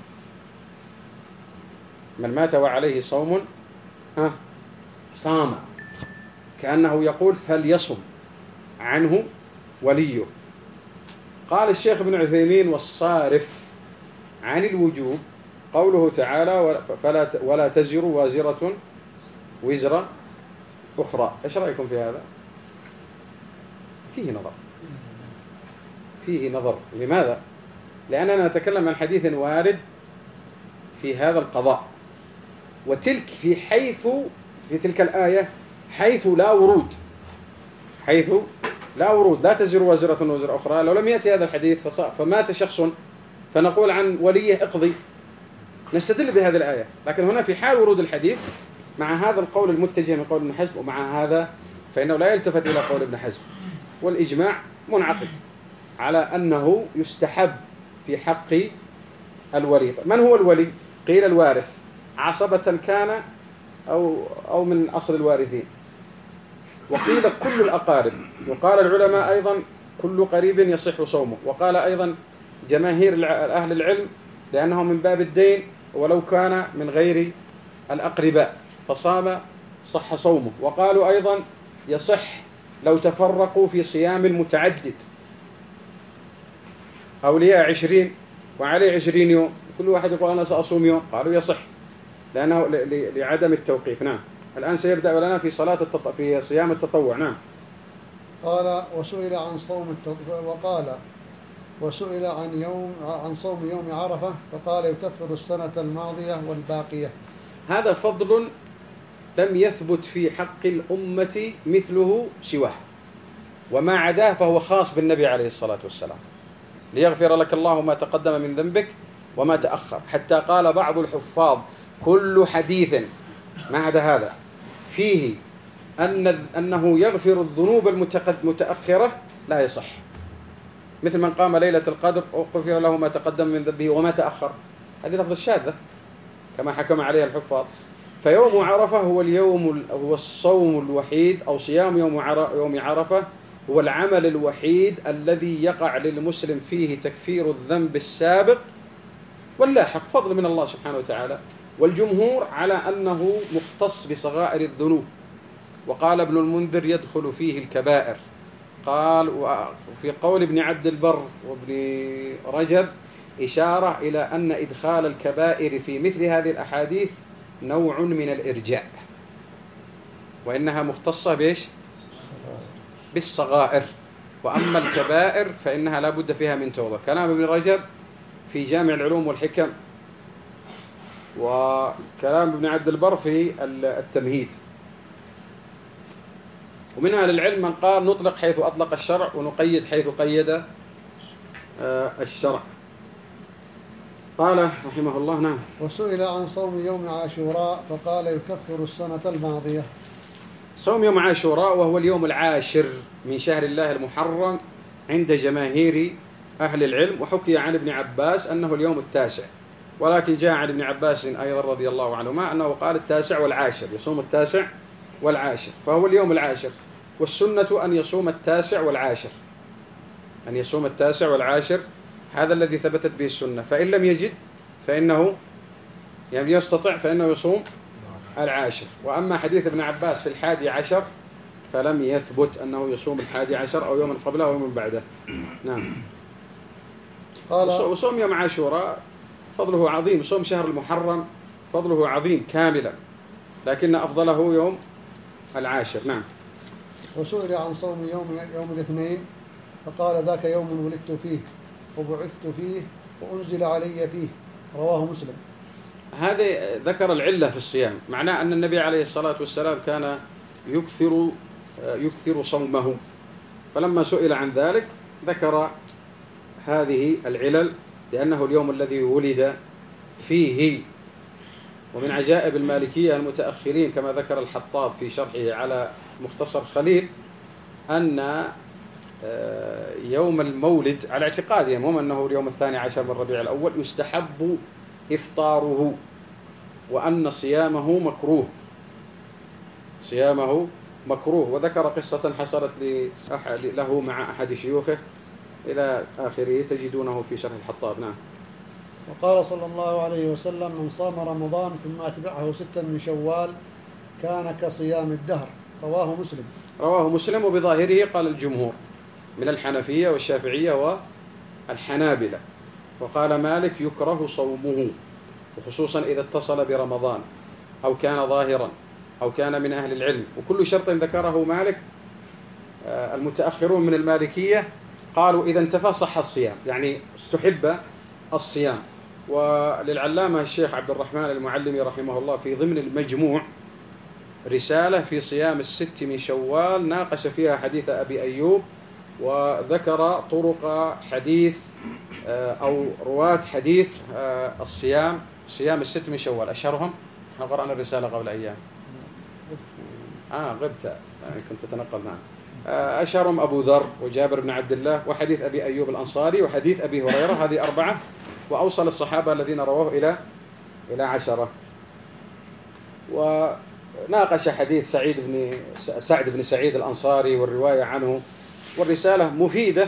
من مات وعليه صوم ها صام، كأنه يقول فليصم عنه وليه. قال الشيخ ابن عثيمين والصارف عن الوجوب قوله تعالى فلا ولا تزر وازرة وزر أخرى. إيش رأيكم في هذا؟ فيه نظر، فيه نظر. لماذا؟ لأننا نتكلم عن حديث وارد في هذا القضاء، وتلك في حيث في تلك الآية حيث لا ورود، حيث لا ورود، لا تزر وازرة وزر أخرى. لو لم يأتي هذا الحديث فمات شخص فنقول عن وليه اقضي، نستدل بهذه الآية. لكن هنا في حال ورود الحديث مع هذا القول المتجه من قول ابن حزم، ومع هذا فإنه لا يلتفت إلى قول ابن حزم، والإجماع منعقد على أنه يستحب في حق الولي. من هو الولي؟ قيل الوارث، عصبة كان أو أو من أصل الوارثين، وقيل كل الأقارب، وقال العلماء أيضا كل قريب يصح صومه، وقال أيضا جماهير أهل العلم لأنه من باب الدين ولو كان من غير الأقرباء فصام صح صومه، وقالوا أيضا يصح لو تفرقوا في صيام متعدد، أولياء عشرين وعليه عشرين يوم، كل واحد يقول أنا سأصوم يوم، قالوا يصح لأنه لعدم التوقيف. نعم. الآن سيبدأ لنا في صلاة التط... في صيام التطوع. نعم. قال وسئل عن صوم التطوع وقال وسئل عن يوم عن صوم يوم عرفة فقال يكفر السنة الماضية والباقية. هذا فضل لم يثبت في حق الأمة مثله سواه، وما عداه فهو خاص بالنبي عليه الصلاة والسلام، ليغفر لك الله ما تقدم من ذنبك وما تأخر. حتى قال بعض الحفاظ كل حديث ما عدا هذا فيه أن أنه يغفر الذنوب المتأخرة لا يصح، مثل من قام ليلة القدر وغفر له ما تقدم من ذنبه وما تأخر، هذه لفظ الشاذة كما حكم عليها الحفاظ. فيوم عرفة هو اليوم هو الصوم الوحيد أو صيام يوم يوم عرفة هو العمل الوحيد الذي يقع للمسلم فيه تكفير الذنب السابق واللاحق، فضل من الله سبحانه وتعالى. والجمهور على أنه مختص بصغائر الذنوب، وقال ابن المنذر يدخل فيه الكبائر. قال وفي قول ابن عبد البر وابن رجب إشارة إلى أن إدخال الكبائر في مثل هذه الأحاديث نوع من الإرجاء، وإنها مختصة بإيش؟ بالصغائر، وأما الكبائر فإنها لا بد فيها من توبة. كلام ابن رجب في جامع العلوم والحكم، وكلام ابن عبد البر في التمهيد. ومن أهل العلم من قال نطلق حيث أطلق الشرع ونقيد حيث قيد الشرع. قال رحمه الله نعم. وسئل عن صوم يوم عاشوراء فقال يكفر السنة الماضية. صوم يوم عاشوراء وهو اليوم العاشر من شهر الله المحرم عند جماهير أهل العلم، وحكي عن ابن عباس أنه اليوم التاسع، ولكن جاء عن ابن عباس أيضا رضي الله عنهما أنه قال التاسع والعاشر، يصوم التاسع والعاشر، فهو اليوم العاشر. والسنة أن يصوم التاسع والعاشر، أن يصوم التاسع والعاشر، هذا الذي ثبتت به السنة. فإن لم يجد فإنه يعني يستطيع فإنه يصوم العاشر. وأما حديث ابن عباس في الحادي عشر فلم يثبت أنه يصوم الحادي عشر أو يوم قبله أو يوم بعده. نعم. قال وصوم يوم عاشوراء فضله عظيم، صوم شهر المحرم فضله عظيم كاملا، لكن أفضله يوم العاشر. نعم. وسئل عن صوم يوم يوم الاثنين فقال ذاك يوم ولدت فيه وبعثت فيه وأنزل علي فيه، رواه مسلم. هذا ذكر العلة في الصيام، معناه أن النبي عليه الصلاة والسلام كان يكثر يكثر صومه، فلما سئل عن ذلك ذكر هذه العلل، لأنه اليوم الذي ولد فيه. ومن عجائب المالكية المتأخرين كما ذكر الحطاب في شرحه على مختصر خليل أن يوم المولد على اعتقادهم هم أنه اليوم الثاني عشر من ربيع الأول يستحب إفطاره، وأن صيامه مكروه، صيامه مكروه. وذكر قصة حصلت له مع أحد شيوخه إلى آخره، تجدونه في شرح الحطاب. نعم. وقال صلى الله عليه وسلم: من صام رمضان ثم أتبعه ستا من شوال كان كصيام الدهر. رواه مسلم. رواه مسلم. وبظاهره قال الجمهور من الحنفية والشافعية والحنابلة. وقال مالك: يكره صومه، وخصوصا إذا اتصل برمضان أو كان ظاهرا أو كان من أهل العلم. وكل شرط ذكره مالك المتأخرون من المالكية قالوا إذا انتفى صح الصيام، يعني استحب الصيام. وللعلامة الشيخ عبد الرحمن المعلمي رحمه الله في ضمن المجموع رسالة في صيام الست من شوال ناقش فيها حديث أبي أيوب، وذكر طرق حديث أو رواة حديث الصيام صيام الست من شوال. أشهرهم احنا قرأنا الرسالة قبل أيام. آه غبت كنت أتنقل معنا. أشهرهم أبو ذر وجابر بن عبد الله وحديث أبي أيوب الأنصاري وحديث أبي هريرة، هذه أربعة، وأوصل الصحابة الذين رواه إلى إلى عشرة. وناقش حديث سعيد بن سعد بن سعيد الأنصاري والرواية عنه، والرسالة مفيدة،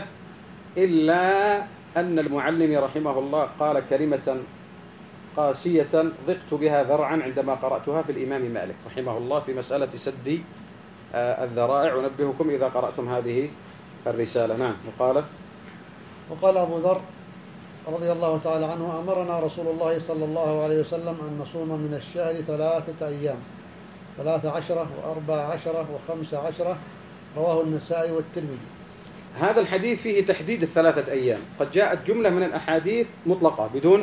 إلا أن المعلم رحمه الله قال كلمة قاسية ضقت بها ذرعا عندما قرأتها في الإمام مالك رحمه الله في مسألة سد الذرائع. أنبهكم إذا قرأتم هذه الرسالة. نعم. وقال وقال أبو ذر رضي الله تعالى عنه: أمرنا رسول الله صلى الله عليه وسلم أن نصوم من الشهر ثلاثة أيام، ثلاثة عشرة وأربع عشرة وخمس عشرة. رواه النسائي والترمذي. هذا الحديث فيه تحديد الثلاثة أيام. قد جاءت جملة من الأحاديث مطلقة بدون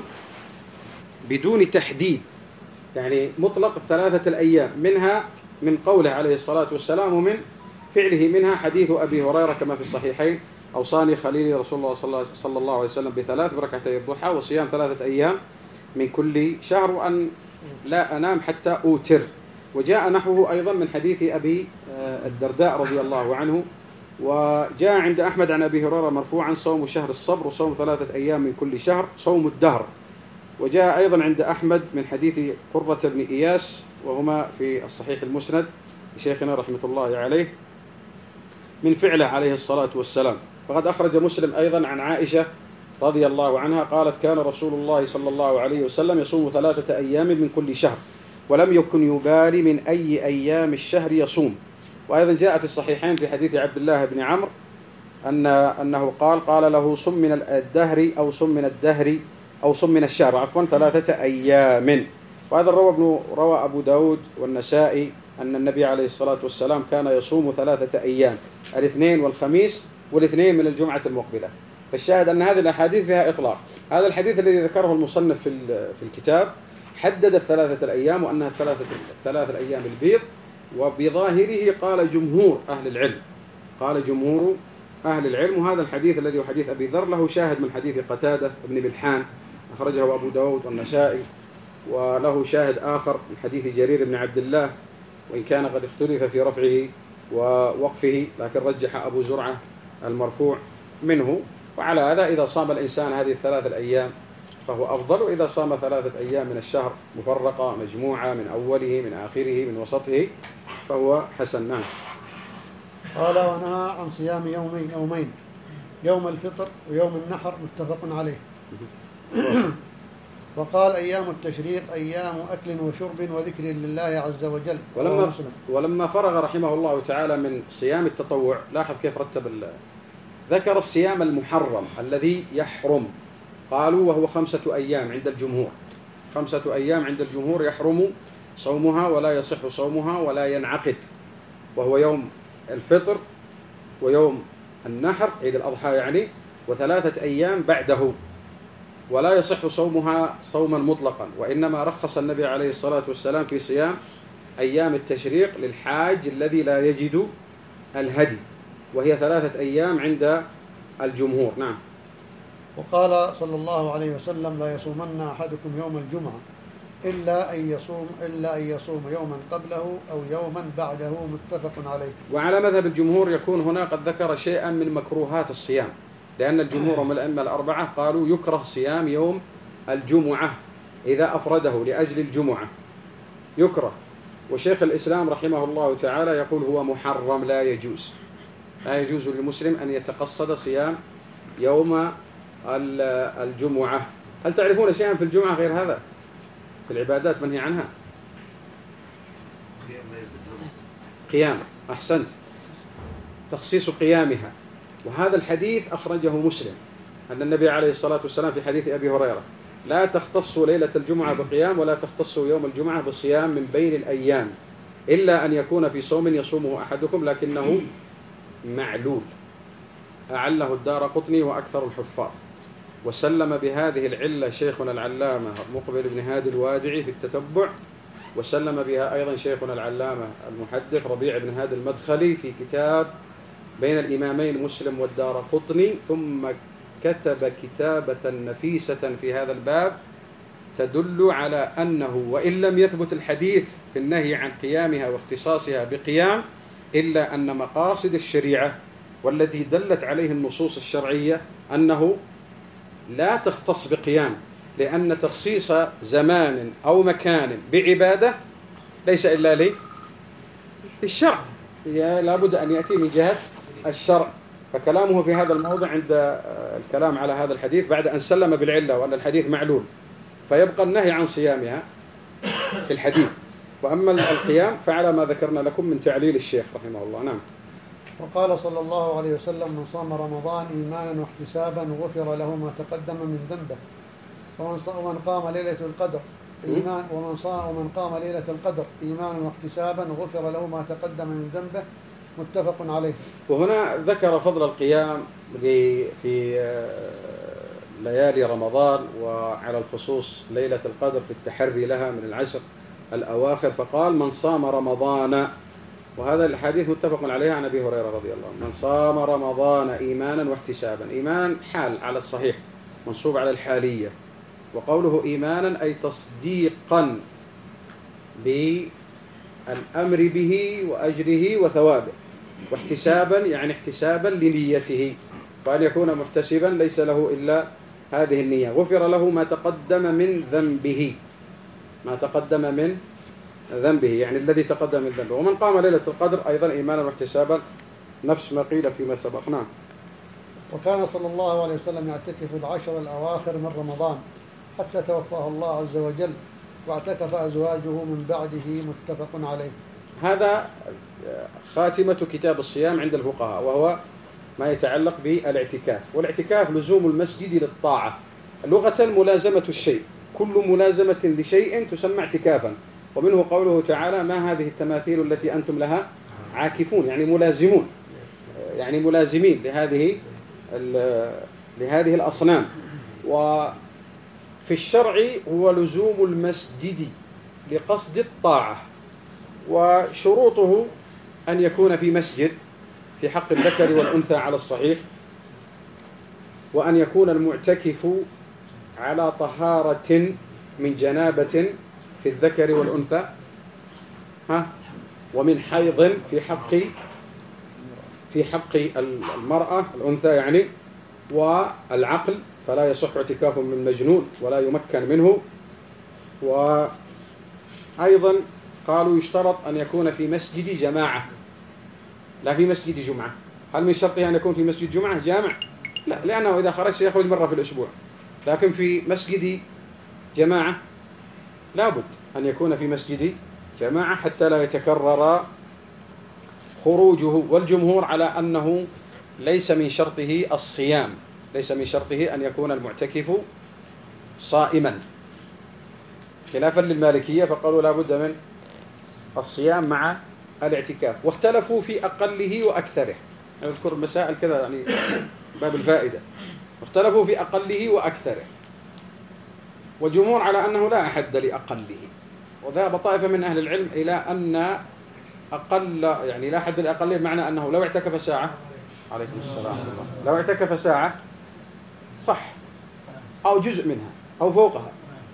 بدون تحديد، يعني مطلق الثلاثة الأيام، منها من قوله عليه الصلاة والسلام ومن فعله، منها حديث أبي هريرة كما في الصحيحين: أوصاني خليلي رسول الله صلى الله عليه وسلم بثلاث بركعتي الضحى وصيام ثلاثة أيام من كل شهر، وأن لا أنام حتى أوتر. وجاء نحوه أيضا من حديث أبي الدرداء رضي الله عنه. وجاء عند أحمد عن أبي هريرة مرفوعا: صوم شهر الصبر وصوم ثلاثة أيام من كل شهر صوم الدهر. وجاء أيضا عند أحمد من حديث قرة بن إياس، وهما في الصحيح المسند لشيخنا رحمة الله عليه، من فعله عليه الصلاة والسلام. فقد أخرج مسلم أيضا عن عائشة رضي الله عنها قالت: كان رسول الله صلى الله عليه وسلم يصوم ثلاثة أيام من كل شهر ولم يكن يبالي من أي أيام الشهر يصوم. وأيضا جاء في الصحيحين في حديث عبد الله بن عمرو أن أنه قال قال له: صم من الدهر أو صم من الدهر أو صم من الشهر، عفوا، ثلاثة أيام. وهذا روى ابن روى أبو داود والنسائي أن النبي عليه الصلاة والسلام كان يصوم ثلاثة أيام، الاثنين والخميس والاثنين من الجمعة المقبلة. فالشاهد أن هذه الأحاديث فيها إطلاق. هذا الحديث الذي ذكره المصنف في في الكتاب حدد الثلاثة الأيام وأنها الثلاثة الثلاث الأيام البيض. وبظاهره قال جمهور أهل العلم قال جمهور أهل العلم. وهذا الحديث الذي هو حديث أبي ذر له شاهد من حديث قتادة بن ملحان أخرجه أبو داود والنسائي، وله شاهد آخر من حديث جرير بن عبد الله، وإن كان قد اختلف في رفعه ووقفه، لكن رجح أبو زرعة المرفوع منه. وعلى هذا إذا صام الإنسان هذه الثلاث الأيام فهو أفضل، وإذا صام ثلاثة أيام من الشهر مفرقة مجموعة من أوله من آخره من وسطه فهو حسن. نعم. قال: ونهى عن صيام يومين يومين يوم الفطر ويوم النحر، متفق عليه. وقال: أيام التشريق أيام أكل وشرب وذكر لله عز وجل. ولما, ولما فرغ رحمه الله تعالى من صيام التطوع، لاحظ كيف رتب ال... ذكر الصيام المحرم الذي يحرم، قالوا وهو خمسة أيام عند الجمهور، خمسة أيام عند الجمهور يحرم صومها ولا يصح صومها ولا ينعقد، وهو يوم الفطر ويوم النحر عيد الأضحى يعني، وثلاثة أيام بعده، ولا يصح صومها صوما مطلقا، وإنما رخص النبي عليه الصلاة والسلام في صيام أيام التشريق للحاج الذي لا يجد الهدي، وهي ثلاثة أيام عند الجمهور. نعم. وقال صلى الله عليه وسلم: لا يصومن أحدكم يوم الجمعة إلا أن يصوم إلا أن يصوم يوما قبله أو يوما بعده، متفق عليه. وعلى مذهب الجمهور يكون هنا قد ذكر شيئا من مكروهات الصيام، لأن الجمهور من الأئمة الأربعة قالوا يكره صيام يوم الجمعة إذا أفرده لأجل الجمعة يكره. وشيخ الإسلام رحمه الله تعالى يقول هو محرم، لا يجوز لا يجوز للمسلم أن يتقصد صيام يوم الجمعة. هل تعرفون شيئا في الجمعة غير هذا في العبادات منهي عنها؟ قيام، أحسنت، تخصيص قيامها. وهذا الحديث أخرجه مسلم أن النبي عليه الصلاة والسلام في حديث أبي هريرة لا تختص ليلة الجمعة بقيام ولا تختص يوم الجمعة بصيام من بين الأيام إلا أن يكون في صوم يصومه أحدكم لكنه معلول. أعله الدارقطني وأكثر الحفاظ. وسلم بهذه العلة شيخنا العلامة مقبل بن هادي الوادعي في التتبع، وسلم بها أيضا شيخنا العلامة المحدث ربيع بن هادي المدخلي في كتاب بين الإمامين مسلم والدارقطني، ثم كتب كتابة نفيسة في هذا الباب تدل على أنه وإن لم يثبت الحديث في النهي عن قيامها واختصاصها بقيام، إلا أن مقاصد الشريعة والذي دلت عليه النصوص الشرعية أنه لا تختص بقيام، لأن تخصيص زمان أو مكان بعبادة ليس إلا لي للشرع، لا بد أن يأتي من جهة الشرع. فكلامه في هذا الموضع عند الكلام على هذا الحديث بعد أن سلم بالعلة وأن الحديث معلول، فيبقى النهي عن صيامها في الحديث. وأما القيام فعلى ما ذكرنا لكم من تعليل الشيخ رحمه الله. نعم. وقال صلى الله عليه وسلم: من صام رمضان إيمانا واحتسابا غفر له ما تقدم من ذنبه، ومن قام ليلة القدر إيمان ومن صام ومن قام ليلة القدر إيمانا واحتسابا غفر له ما تقدم من ذنبه، متفق عليه. وهنا ذكر فضل القيام في ليالي رمضان، وعلى الخصوص ليلة القدر في التحري لها من العشر الأواخر، فقال: من صام رمضان، وهذا الحديث متفق عليه عن أبي هريرة رضي الله عنه: من صام رمضان إيمانا واحتسابا. إيمانا حال على الصحيح منصوب على الحالية، وقوله إيمانا أي تصديقا بالأمر به وأجره وثوابه، واحتسابا يعني احتسابا لنيته، فأن يكون محتسبا ليس له إلا هذه النية. غفر له ما تقدم من ذنبه، ما تقدم من ذنبه يعني الذي تقدم من ذنبه. ومن قام ليلة القدر أيضا إيمانا واحتسابا، نفس ما قيل فيما سبق. نعم. وكان صلى الله عليه وسلم يعتكف العشر الأواخر من رمضان حتى توفاه الله عز وجل، واعتكف أزواجه من بعده، متفق عليه. هذا خاتمة كتاب الصيام عند الفقهاء، وهو ما يتعلق بالاعتكاف. والاعتكاف لزوم المسجد للطاعة، لغة ملازمة الشيء، كل ملازمة لشيء تسمى اعتكافا. ومنه قوله تعالى: ما هذه التماثيل التي أنتم لها عاكفون، يعني ملازمون، يعني ملازمين لهذه لهذه الأصنام. وفي الشرع هو لزوم المسجد لقصد الطاعة، وشروطه أن يكون في مسجد في حق الذكر والأنثى على الصحيح، وأن يكون المعتكف على طهارة من جنابة في الذكر والأنثى، ها ومن حيض في حق في حق المرأة الأنثى يعني، والعقل، فلا يصح اعتكاف من مجنون ولا يمكن منه. وأيضا قالوا يشترط أن يكون في مسجد جماعة لا في مسجد جمعة. هل من شرطه أن يكون في مسجد جمعة جامع؟ لا، لأنه إذا خرج سيخرج مرة في الأسبوع. لكن في مسجد جماعة لابد أن يكون في مسجد جماعة حتى لا يتكرر خروجه. والجمهور على أنه ليس من شرطه الصيام، ليس من شرطه أن يكون المعتكف صائما، خلافا للمالكية فقالوا لابد من الصيام مع الاعتكاف. واختلفوا في أقله وأكثره، نذكر المسائل كذا يعني باب الفائدة. اختلفوا في أقله وأكثره، والجمهور على أنه لا أحد لأقله، وذهب طائفة من أهل العلم إلى أن أقل يعني لا حد لأقله، بمعنى أنه لو اعتكف ساعة، عليكم السلام، لو اعتكف ساعة صح، أو جزء منها أو فوقها،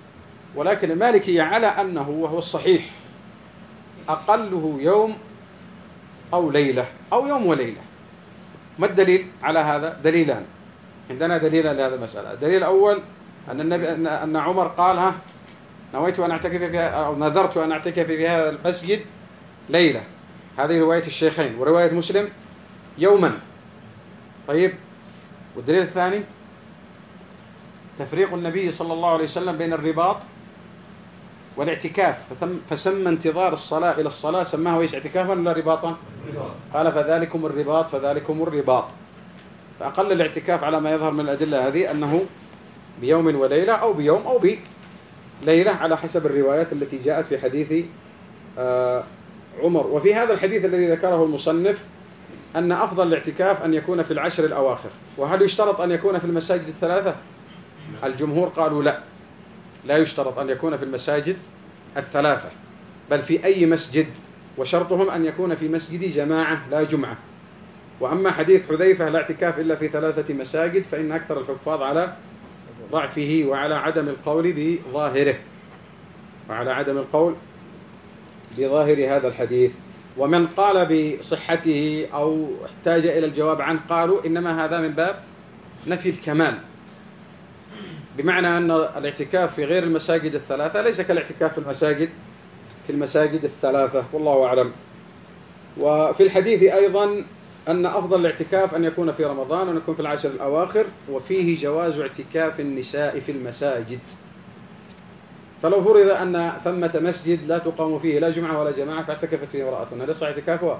ولكن المالكية على أنه وهو الصحيح أقله يوم أو ليلة أو يوم وليلة. ما الدليل على هذا؟ دليلان عندنا، دليلا لهذه المسألة. الدليل الأول أن النبي أن أن عمر قال: ها نويت أن أعتكف فيها أو نذرت أن أعتكف في هذا المسجد ليلة. هذه رواية الشيخين، ورواية مسلم يوما. طيب، والدليل الثاني تفريق النبي صلى الله عليه وسلم بين الرباط والاعتكاف، فسمى انتظار الصلاة إلى الصلاة سماه ايش؟ اعتكافا ولا رباطا؟ قال: فذلكم الرباط فذلكم الرباط. فأقل الاعتكاف على ما يظهر من الأدلة هذه أنه بيوم وليلة أو بيوم أو بليلة على حسب الروايات التي جاءت في حديث آه عمر. وفي هذا الحديث الذي ذكره المصنف أن أفضل الاعتكاف أن يكون في العشر الأواخر. وهل يشترط أن يكون في المساجد الثلاثة؟ الجمهور قالوا لا، لا يشترط أن يكون في المساجد الثلاثة، بل في أي مسجد، وشرطهم أن يكون في مسجد جماعة لا جمعة. وأما حديث حذيفة لا اعتكاف إلا في ثلاثة مساجد فإن أكثر الحفاظ على ضعفه وعلى عدم القول بظاهره وعلى عدم القول بظاهر هذا الحديث. ومن قال بصحته أو احتاج إلى الجواب عنه قالوا إنما هذا من باب نفي الكمال، بمعنى أن الاعتكاف في غير المساجد الثلاثة ليس كالاعتكاف في المساجد في المساجد الثلاثة، والله أعلم. وفي الحديث أيضا أن أفضل الاعتكاف أن يكون في رمضان وأن يكون في العشر الأواخر، وفيه جواز اعتكاف النساء في المساجد. فلو فرض أن ثمة مسجد لا تقام فيه لا جمعة ولا جماعة فاعتكفت فيه امرأة، هل يصح اعتكافها؟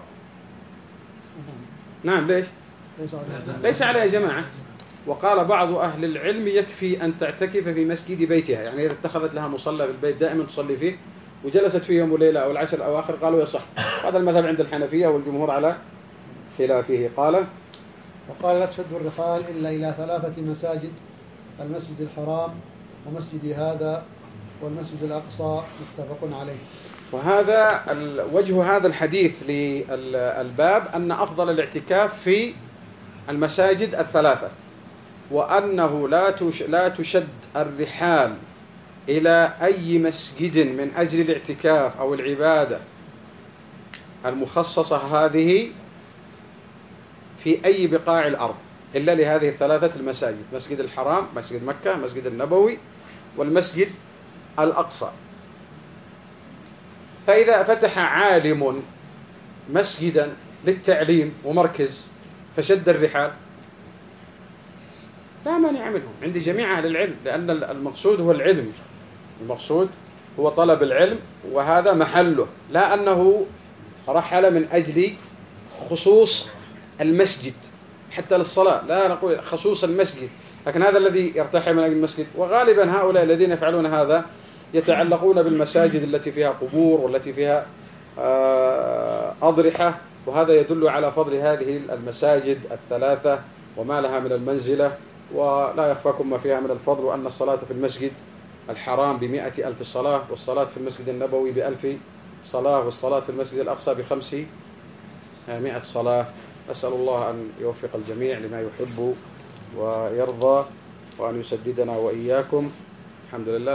نعم. ليش؟ ليس عليها جماعة. وقال بعض أهل العلم يكفي أن تعتكف في مسجد بيتها، يعني إذا اتخذت لها مصلى في البيت دائما تصلي فيه وجلست فيه يوم وليلة أو العشر الأواخر قالوا يصح. هذا المذهب عند الحنفية والجمهور على خلافه. قال: وقال: لا تشد الرحال إلا إلى ثلاثة مساجد: المسجد الحرام ومسجد هذا والمسجد الأقصى، متفق عليه. وهذا وجه هذا الحديث للباب أن أفضل الاعتكاف في المساجد الثلاثة، وأنه لا لا تشد الرحال إلى أي مسجد من أجل الاعتكاف أو العبادة المخصصة هذه في أي بقاع الأرض إلا لهذه الثلاثة المساجد: مسجد الحرام، مسجد مكة، مسجد النبوي، والمسجد الأقصى. فإذا فتح عالم مسجدا للتعليم ومركز فشد الرحال لا مانع منه عند جميع أهل العلم، لأن المقصود هو العلم، المقصود هو طلب العلم، وهذا محله، لا أنه رحل من أجل خصوص المسجد حتى للصلاة، لا نقول خصوص المسجد، لكن هذا الذي يرتحل من أجل المسجد. وغالبا هؤلاء الذين يفعلون هذا يتعلقون بالمساجد التي فيها قبور والتي فيها أضرحة، وهذا يدل على فضل هذه المساجد الثلاثة وما لها من المنزلة. ولا يخفاكم ما فيها من الفضل، وأن الصلاة في المسجد الحرام بمئة ألف صلاة، والصلاة في المسجد النبوي بألف صلاة، والصلاة في المسجد الأقصى بخمس مئة صلاة. أسأل الله أن يوفق الجميع لما يحب ويرضى، وأن يسددنا وإياكم. الحمد لله.